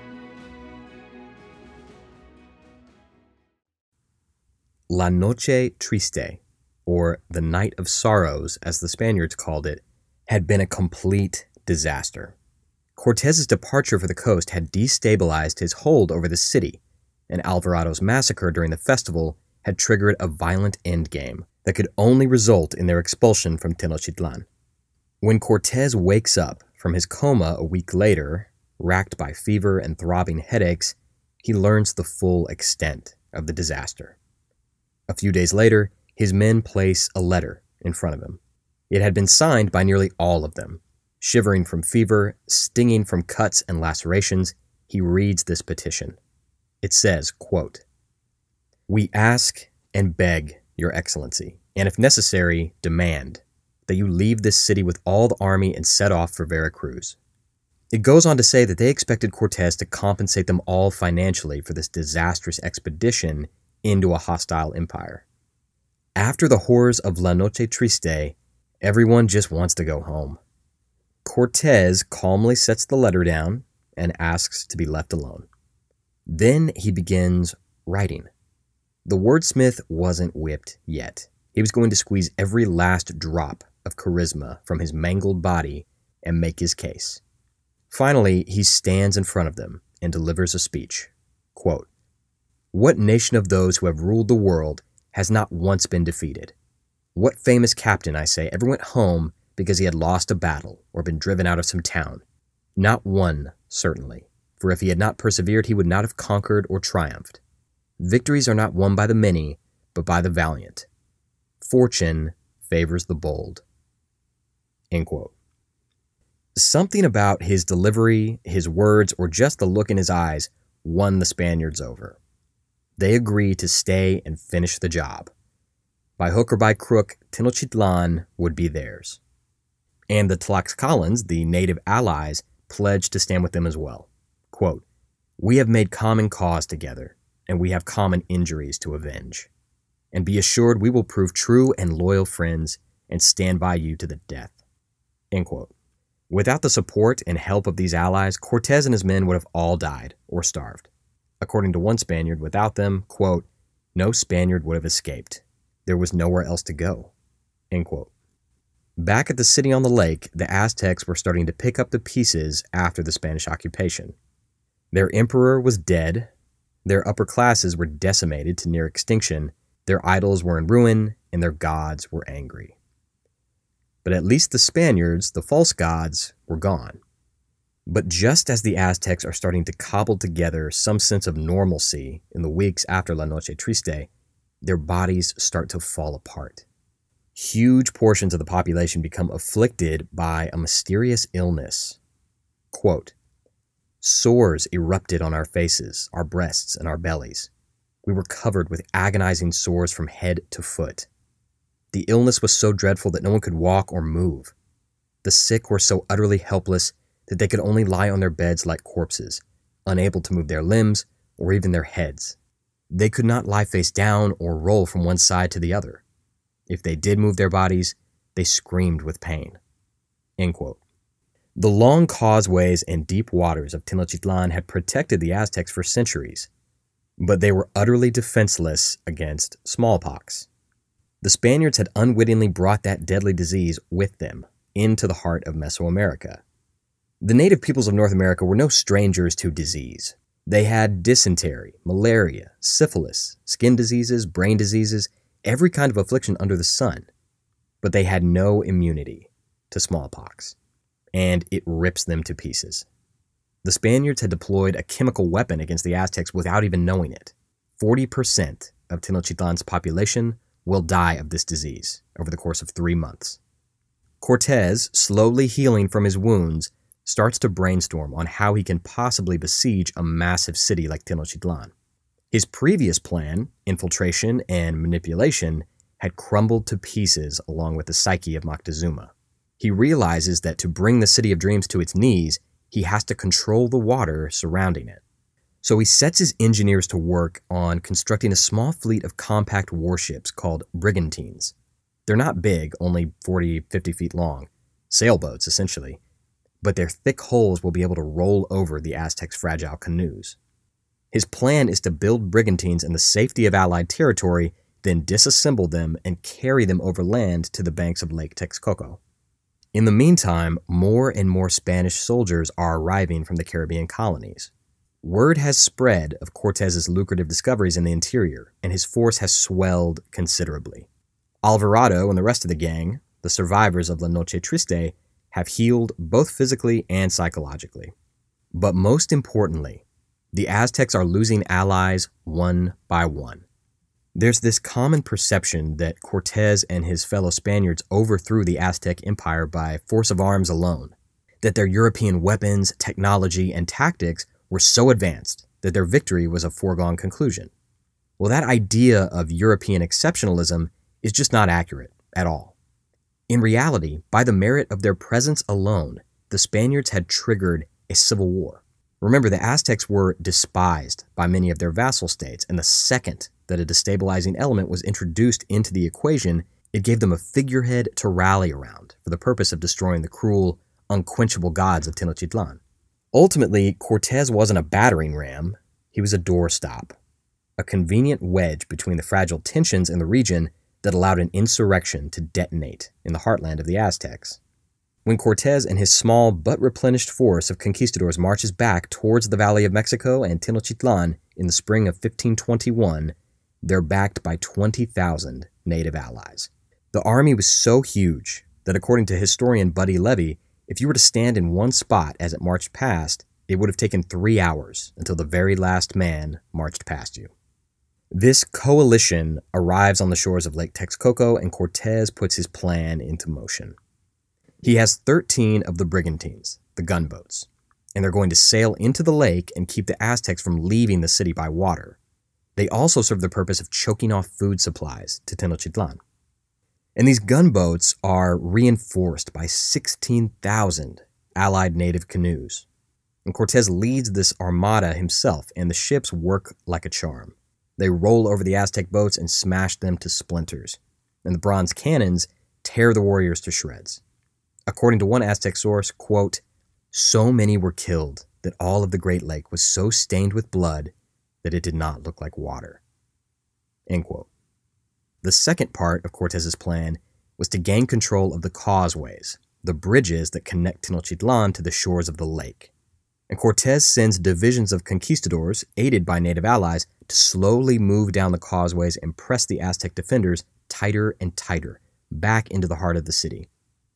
La Noche Triste, or the Night of Sorrows, as the Spaniards called it, had been a complete disaster. Cortez's departure for the coast had destabilized his hold over the city, and Alvarado's massacre during the festival had triggered a violent endgame that could only result in their expulsion from Tenochtitlan. When Cortez wakes up from his coma a week later, racked by fever and throbbing headaches, he learns the full extent of the disaster. A few days later, his men place a letter in front of him. It had been signed by nearly all of them. Shivering from fever, stinging from cuts and lacerations, he reads this petition. It says, quote, "We ask and beg, Your Excellency, and if necessary, demand, that you leave this city with all the army and set off for Veracruz." It goes on to say that they expected Cortez to compensate them all financially for this disastrous expedition into a hostile empire. After the horrors of La Noche Triste, everyone just wants to go home. Cortez calmly sets the letter down and asks to be left alone. Then he begins writing. The wordsmith wasn't whipped yet. He was going to squeeze every last drop of charisma from his mangled body and make his case. Finally, he stands in front of them and delivers a speech. Quote, "What nation of those who have ruled the world has not once been defeated? What famous captain, I say, ever went home because he had lost a battle or been driven out of some town? Not one, certainly, for if he had not persevered, he would not have conquered or triumphed. Victories are not won by the many, but by the valiant. Fortune favors the bold." End quote. Something about his delivery, his words, or just the look in his eyes won the Spaniards over. They agreed to stay and finish the job. By hook or by crook, Tenochtitlan would be theirs. And the Tlaxcalans, the native allies, pledged to stand with them as well. Quote, "We have made common cause together, and we have common injuries to avenge. And be assured we will prove true and loyal friends and stand by you to the death." End quote. Without the support and help of these allies, Cortez and his men would have all died or starved. According to one Spaniard, without them, quote, "no Spaniard would have escaped. There was nowhere else to go." End quote. Back at the city on the lake, the Aztecs were starting to pick up the pieces after the Spanish occupation. Their emperor was dead, their upper classes were decimated to near extinction, their idols were in ruin, and their gods were angry. But at least the Spaniards, the false gods, were gone. But just as the Aztecs are starting to cobble together some sense of normalcy in the weeks after La Noche Triste, their bodies start to fall apart. Huge portions of the population become afflicted by a mysterious illness. Quote, "Sores erupted on our faces, our breasts, and our bellies. We were covered with agonizing sores from head to foot. The illness was so dreadful that no one could walk or move. The sick were so utterly helpless that they could only lie on their beds like corpses, unable to move their limbs or even their heads. They could not lie face down or roll from one side to the other. If they did move their bodies, they screamed with pain." End quote. The long causeways and deep waters of Tenochtitlan had protected the Aztecs for centuries, but they were utterly defenseless against smallpox. The Spaniards had unwittingly brought that deadly disease with them into the heart of Mesoamerica. The native peoples of North America were no strangers to disease. They had dysentery, malaria, syphilis, skin diseases, brain diseases, every kind of affliction under the sun, but they had no immunity to smallpox, and it rips them to pieces. The Spaniards had deployed a chemical weapon against the Aztecs without even knowing it. forty percent of Tenochtitlan's population will die of this disease over the course of three months. Cortez, slowly healing from his wounds, starts to brainstorm on how he can possibly besiege a massive city like Tenochtitlan. His previous plan, infiltration and manipulation, had crumbled to pieces along with the psyche of Moctezuma. He realizes that to bring the City of Dreams to its knees, he has to control the water surrounding it. So he sets his engineers to work on constructing a small fleet of compact warships called brigantines. They're not big, only forty, fifty feet long, sailboats essentially, but their thick hulls will be able to roll over the Aztecs' fragile canoes. His plan is to build brigantines in the safety of Allied territory, then disassemble them and carry them over land to the banks of Lake Texcoco. In the meantime, more and more Spanish soldiers are arriving from the Caribbean colonies. Word has spread of Cortez's lucrative discoveries in the interior, and his force has swelled considerably. Alvarado and the rest of the gang, the survivors of La Noche Triste, have healed both physically and psychologically. But most importantly, the Aztecs are losing allies one by one. There's this common perception that Cortez and his fellow Spaniards overthrew the Aztec Empire by force of arms alone, that their European weapons, technology, and tactics were so advanced that their victory was a foregone conclusion. Well, that idea of European exceptionalism is just not accurate at all. In reality, by the merit of their presence alone, the Spaniards had triggered a civil war. Remember, the Aztecs were despised by many of their vassal states, and the second that a destabilizing element was introduced into the equation, it gave them a figurehead to rally around for the purpose of destroying the cruel, unquenchable gods of Tenochtitlan. Ultimately, Cortez wasn't a battering ram, he was a doorstop, a convenient wedge between the fragile tensions in the region that allowed an insurrection to detonate in the heartland of the Aztecs. When Cortez and his small but replenished force of conquistadors marches back towards the Valley of Mexico and Tenochtitlan in the spring of fifteen twenty-one, they're backed by twenty thousand native allies. The army was so huge that, according to historian Buddy Levy, if you were to stand in one spot as it marched past, it would have taken three hours until the very last man marched past you. This coalition arrives on the shores of Lake Texcoco, and Cortez puts his plan into motion. He has thirteen of the brigantines, the gunboats, and they're going to sail into the lake and keep the Aztecs from leaving the city by water. They also serve the purpose of choking off food supplies to Tenochtitlan. And these gunboats are reinforced by sixteen thousand allied native canoes. And Cortez leads this armada himself, and the ships work like a charm. They roll over the Aztec boats and smash them to splinters, and the bronze cannons tear the warriors to shreds. According to one Aztec source, quote, "So many were killed that all of the Great Lake was so stained with blood that it did not look like water." End quote. The second part of Cortez's plan was to gain control of the causeways, the bridges that connect Tenochtitlan to the shores of the lake. And Cortez sends divisions of conquistadors, aided by native allies, to slowly move down the causeways and press the Aztec defenders tighter and tighter, back into the heart of the city.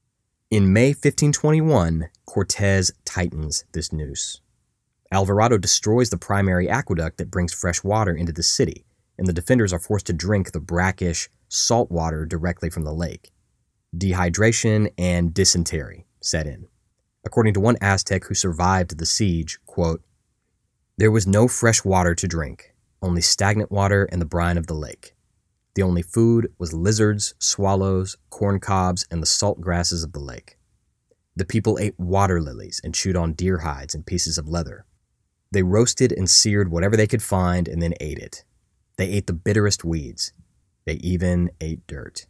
In May fifteen twenty-one, Cortez tightens this noose. Alvarado destroys the primary aqueduct that brings fresh water into the city, and the defenders are forced to drink the brackish, salt water directly from the lake. Dehydration and dysentery set in. According to one Aztec who survived the siege, quote, "There was no fresh water to drink, only stagnant water and the brine of the lake. The only food was lizards, swallows, corn cobs, and the salt grasses of the lake. The people ate water lilies and chewed on deer hides and pieces of leather. They roasted and seared whatever they could find and then ate it. They ate the bitterest weeds. They even ate dirt.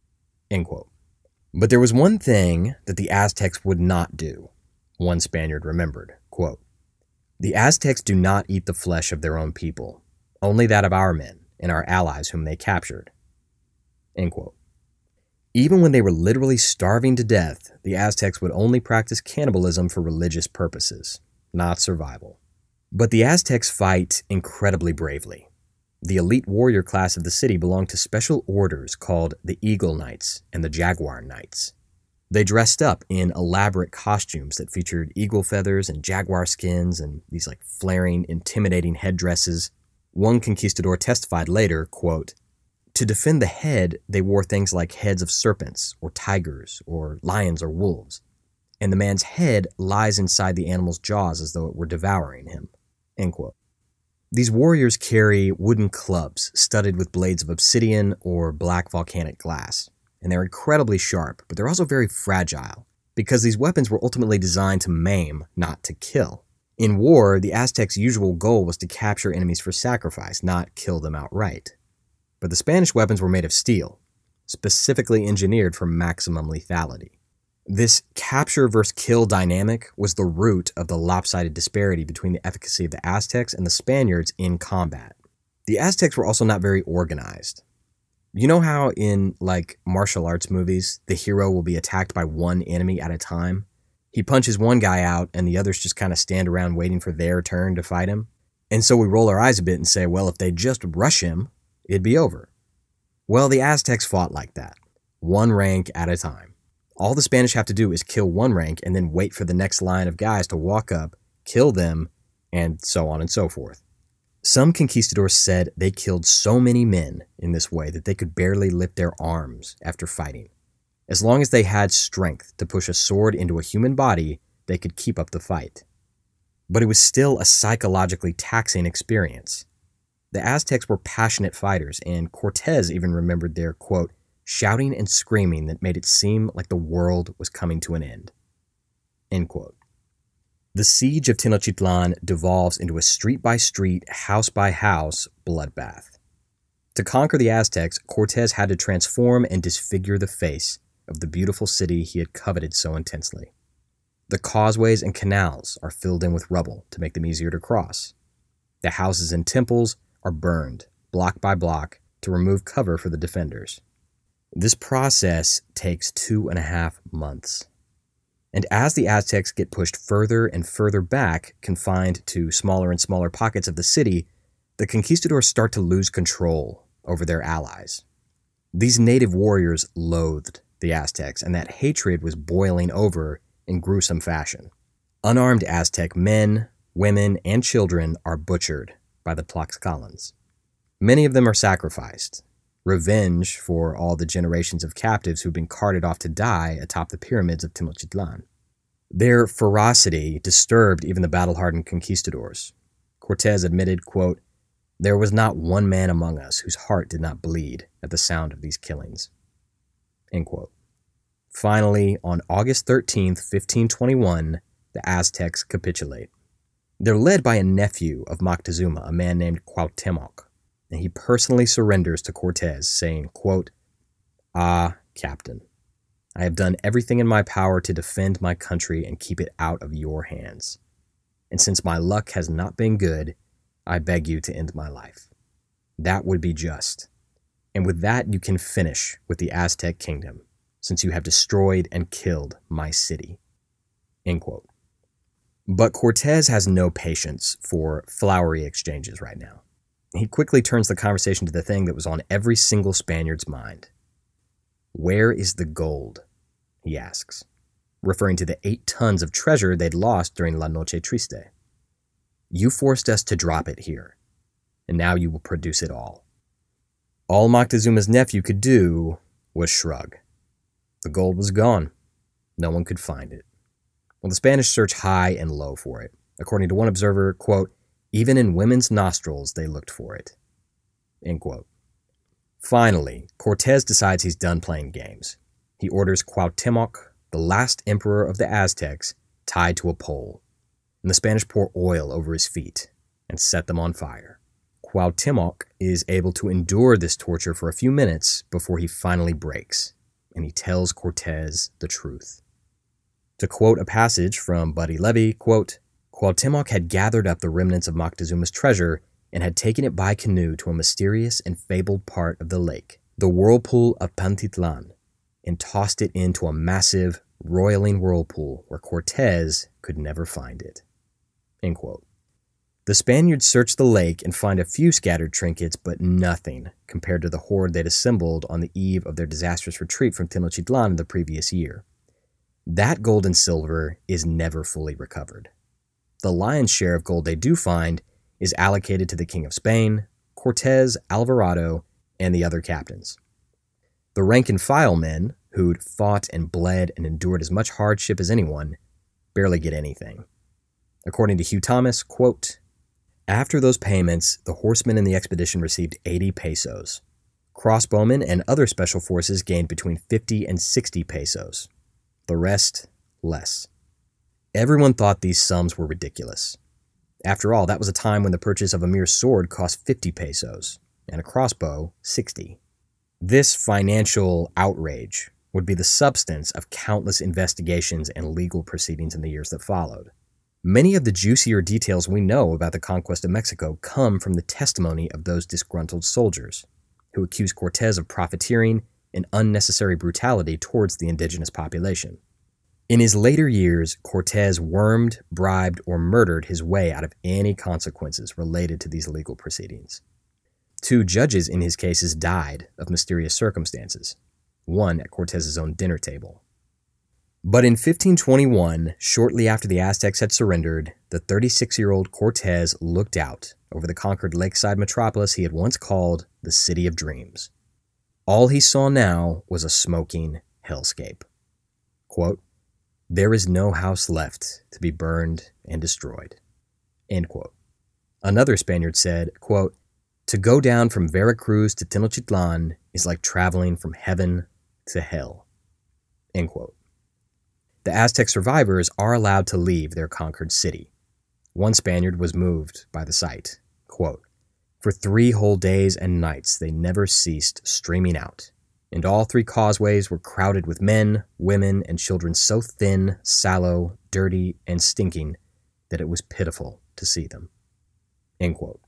End quote. But there was one thing that the Aztecs would not do. One Spaniard remembered, quote, "The Aztecs do not eat the flesh of their own people, only that of our men and our allies whom they captured." End quote. Even when they were literally starving to death, the Aztecs would only practice cannibalism for religious purposes, not survival. But the Aztecs fight incredibly bravely. The elite warrior class of the city belonged to special orders called the Eagle Knights and the Jaguar Knights. They dressed up in elaborate costumes that featured eagle feathers and jaguar skins and these like flaring, intimidating headdresses. One conquistador testified later, quote, "To defend the head, they wore things like heads of serpents or tigers or lions or wolves, and the man's head lies inside the animal's jaws as though it were devouring him." End quote. These warriors carry wooden clubs studded with blades of obsidian or black volcanic glass, and they're incredibly sharp, but they're also very fragile, because these weapons were ultimately designed to maim, not to kill. In war, the Aztecs' usual goal was to capture enemies for sacrifice, not kill them outright. But the Spanish weapons were made of steel, specifically engineered for maximum lethality. This capture versus kill dynamic was the root of the lopsided disparity between the efficacy of the Aztecs and the Spaniards in combat. The Aztecs were also not very organized. You know how in, like, martial arts movies, the hero will be attacked by one enemy at a time? He punches one guy out and the others just kind of stand around waiting for their turn to fight him. And so we roll our eyes a bit and say, well, if they just rush him, it'd be over. Well, the Aztecs fought like that, one rank at a time. All the Spanish have to do is kill one rank and then wait for the next line of guys to walk up, kill them, and so on and so forth. Some conquistadors said they killed so many men in this way that they could barely lift their arms after fighting. As long as they had strength to push a sword into a human body, they could keep up the fight. But it was still a psychologically taxing experience. The Aztecs were passionate fighters, and Cortez even remembered their, quote, "shouting and screaming that made it seem like the world was coming to an end." End quote. The siege of Tenochtitlan devolves into a street-by-street, house-by-house bloodbath. To conquer the Aztecs, Cortez had to transform and disfigure the face of the beautiful city he had coveted so intensely. The causeways and canals are filled in with rubble to make them easier to cross. The houses and temples are burned, block by block, to remove cover for the defenders. This process takes two and a half months. And as the Aztecs get pushed further and further back, confined to smaller and smaller pockets of the city, the conquistadors start to lose control over their allies. These native warriors loathed the Aztecs, and that hatred was boiling over in gruesome fashion. Unarmed Aztec men, women, and children are butchered by the Tlaxcalans. Many of them are sacrificed, revenge for all the generations of captives who've been carted off to die atop the pyramids of Tenochtitlan. Their ferocity disturbed even the battle-hardened conquistadors. Cortez admitted, quote, "There was not one man among us whose heart did not bleed at the sound of these killings." End quote. Finally, on August thirteenth, fifteen twenty-one, the Aztecs capitulate. They're led by a nephew of Moctezuma, a man named Cuauhtemoc, and he personally surrenders to Cortez, saying, quote, "Ah, Captain, I have done everything in my power to defend my country and keep it out of your hands. And since my luck has not been good, I beg you to end my life. That would be just. And with that you can finish with the Aztec kingdom, since you have destroyed and killed my city." End quote. But Cortez has no patience for flowery exchanges right now. He quickly turns the conversation to the thing that was on every single Spaniard's mind. "Where is the gold?" he asks, referring to the eight tons of treasure they'd lost during La Noche Triste. "You forced us to drop it here, and now you will produce it all." All Moctezuma's nephew could do was shrug. The gold was gone. No one could find it. Well, the Spanish searched high and low for it. According to one observer, quote, "Even in women's nostrils they looked for it." End quote. Finally, Cortez decides he's done playing games. He orders Cuauhtemoc, the last emperor of the Aztecs, tied to a pole. and the Spanish pour oil over his feet and set them on fire. Cuauhtémoc is able to endure this torture for a few minutes before he finally breaks, and he tells Cortez the truth. To quote a passage from Buddy Levy, quote, Cuauhtémoc had gathered up the remnants of Moctezuma's treasure and had taken it by canoe to a mysterious and fabled part of the lake, the whirlpool of Pantitlán, and tossed it into a massive, roiling whirlpool where Cortez could never find it. End quote. The Spaniards search the lake and find a few scattered trinkets, but nothing compared to the hoard they'd assembled on the eve of their disastrous retreat from Tenochtitlan the previous year. That gold and silver is never fully recovered. The lion's share of gold they do find is allocated to the King of Spain, Cortez, Alvarado, and the other captains. The rank-and-file men, who'd fought and bled and endured as much hardship as anyone, barely get anything. According to Hugh Thomas, quote, after those payments, the horsemen in the expedition received eighty pesos. Crossbowmen and other special forces gained between fifty and sixty pesos. The rest, less. Everyone thought these sums were ridiculous. After all, that was a time when the purchase of a mere sword cost fifty pesos, and a crossbow, sixty. This financial outrage would be the substance of countless investigations and legal proceedings in the years that followed. Many of the juicier details we know about the conquest of Mexico come from the testimony of those disgruntled soldiers, who accused Cortez of profiteering and unnecessary brutality towards the indigenous population. In his later years, Cortez wormed, bribed, or murdered his way out of any consequences related to these legal proceedings. Two judges in his cases died of mysterious circumstances, one at Cortez's own dinner table. But in fifteen twenty-one, shortly after the Aztecs had surrendered, the thirty-six-year-old Cortez looked out over the conquered lakeside metropolis he had once called the City of Dreams. All he saw now was a smoking hellscape. Quote, there is no house left to be burned and destroyed. End quote. Another Spaniard said, quote, to go down from Veracruz to Tenochtitlan is like traveling from heaven to hell. End quote. The Aztec survivors are allowed to leave their conquered city. One Spaniard was moved by the sight. Quote, for three whole days and nights they never ceased streaming out, and all three causeways were crowded with men, women, and children so thin, sallow, dirty, and stinking that it was pitiful to see them. End quote.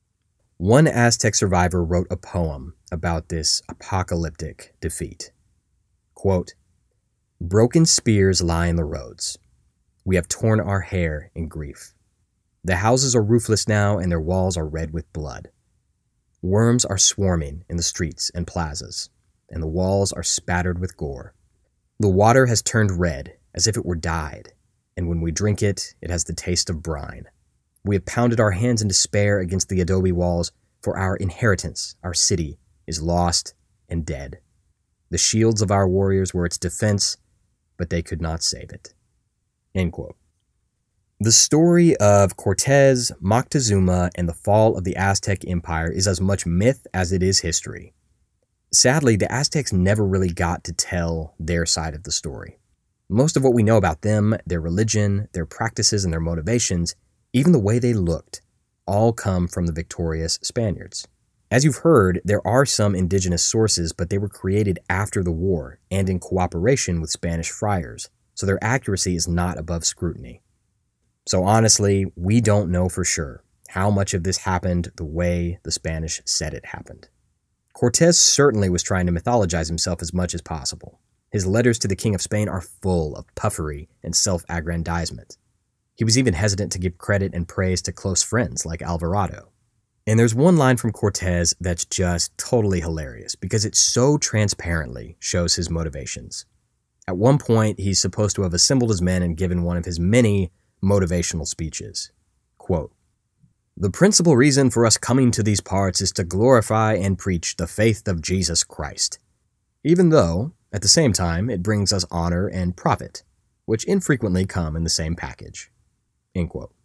One Aztec survivor wrote a poem about this apocalyptic defeat. Quote, broken spears lie in the roads. We have torn our hair in grief. The houses are roofless now, and their walls are red with blood. Worms are swarming in the streets and plazas, and the walls are spattered with gore. The water has turned red, as if it were dyed, and when we drink it, it has the taste of brine. We have pounded our hands in despair against the adobe walls, for our inheritance, our city, is lost and dead. The shields of our warriors were its defense, but they could not save it. End quote. The story of Cortez, Moctezuma, and the fall of the Aztec Empire is as much myth as it is history. Sadly, the Aztecs never really got to tell their side of the story. Most of what we know about them, their religion, their practices, and their motivations, even the way they looked, all come from the victorious Spaniards. As you've heard, there are some indigenous sources, but they were created after the war and in cooperation with Spanish friars, so their accuracy is not above scrutiny. So honestly, we don't know for sure how much of this happened the way the Spanish said it happened. Cortez certainly was trying to mythologize himself as much as possible. His letters to the King of Spain are full of puffery and self-aggrandizement. He was even hesitant to give credit and praise to close friends like Alvarado. And there's one line from Cortez that's just totally hilarious because it so transparently shows his motivations. At one point, he's supposed to have assembled his men and given one of his many motivational speeches. Quote, the principal reason for us coming to these parts is to glorify and preach the faith of Jesus Christ, even though, at the same time, it brings us honor and profit, which infrequently come in the same package. End quote.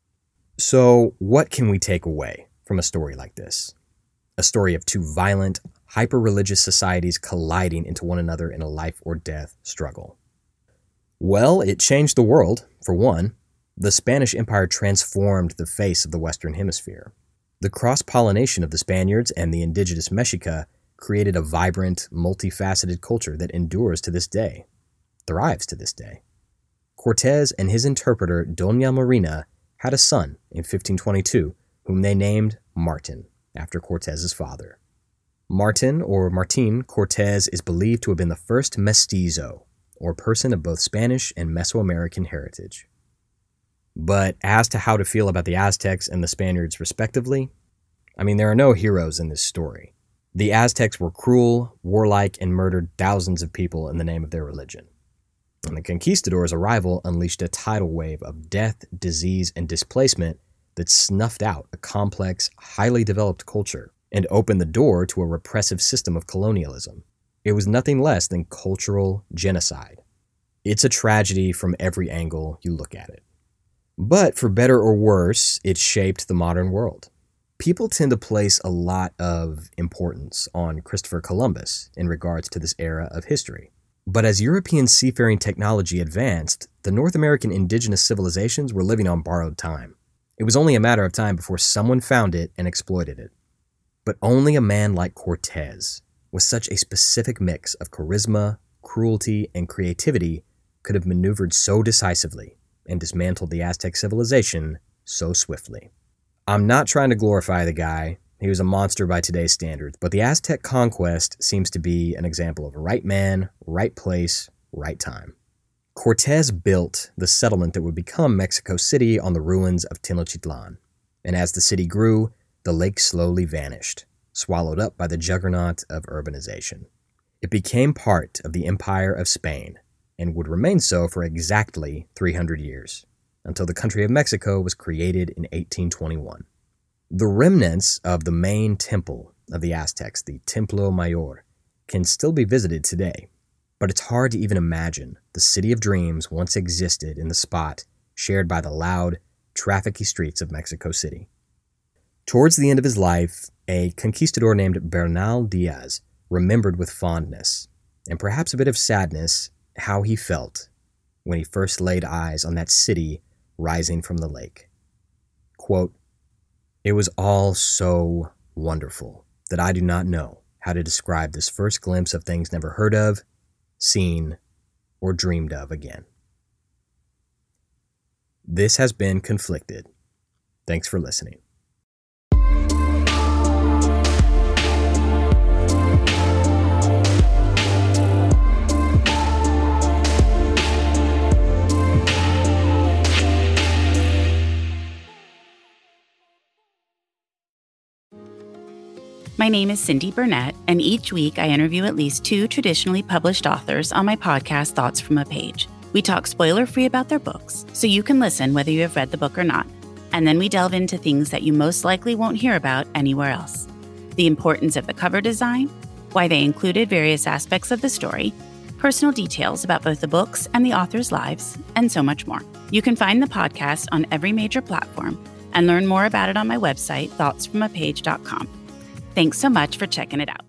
So, what can we take away from a story like this? A story of two violent, hyper-religious societies colliding into one another in a life-or-death struggle. Well, it changed the world, for one. The Spanish Empire transformed the face of the Western Hemisphere. The cross-pollination of the Spaniards and the indigenous Mexica created a vibrant, multifaceted culture that endures to this day, thrives to this day. Cortez and his interpreter, Doña Marina, had a son in fifteen twenty-two, whom they named Martin, after Cortez's father. Martin, or Martin Cortez, is believed to have been the first mestizo, or person of both Spanish and Mesoamerican heritage. But as to how to feel about the Aztecs and the Spaniards respectively, I mean, there are no heroes in this story. The Aztecs were cruel, warlike, and murdered thousands of people in the name of their religion. And the conquistadors' arrival unleashed a tidal wave of death, disease, and displacement that snuffed out a complex, highly developed culture and opened the door to a repressive system of colonialism. It was nothing less than cultural genocide. It's a tragedy from every angle you look at it. But for better or worse, it shaped the modern world. People tend to place a lot of importance on Christopher Columbus in regards to this era of history. But as European seafaring technology advanced, the North American indigenous civilizations were living on borrowed time. It was only a matter of time before someone found it and exploited it. But only a man like Cortez, with such a specific mix of charisma, cruelty, and creativity, could have maneuvered so decisively and dismantled the Aztec civilization so swiftly. I'm not trying to glorify the guy. He was a monster by today's standards, but the Aztec conquest seems to be an example of right man, right place, right time. Cortez built the settlement that would become Mexico City on the ruins of Tenochtitlan, and as the city grew, the lake slowly vanished, swallowed up by the juggernaut of urbanization. It became part of the Empire of Spain, and would remain so for exactly three hundred years, until the country of Mexico was created in eighteen twenty-one. The remnants of the main temple of the Aztecs, the Templo Mayor, can still be visited today, but it's hard to even imagine the city of dreams once existed in the spot shared by the loud, trafficky streets of Mexico City. Towards the end of his life, a conquistador named Bernal Diaz remembered with fondness, and perhaps a bit of sadness, how he felt when he first laid eyes on that city rising from the lake. Quote, "It was all so wonderful that I do not know how to describe this first glimpse of things never heard of, seen, or dreamed of again." This has been Conflicted. Thanks for listening. My name is Cindy Burnett, and each week I interview at least two traditionally published authors on my podcast, Thoughts from a Page. We talk spoiler-free about their books, so you can listen whether you have read the book or not. And then we delve into things that you most likely won't hear about anywhere else. The importance of the cover design, why they included various aspects of the story, personal details about both the books and the authors' lives, and so much more. You can find the podcast on every major platform and learn more about it on my website, thoughts from a page dot com. Thanks so much for checking it out.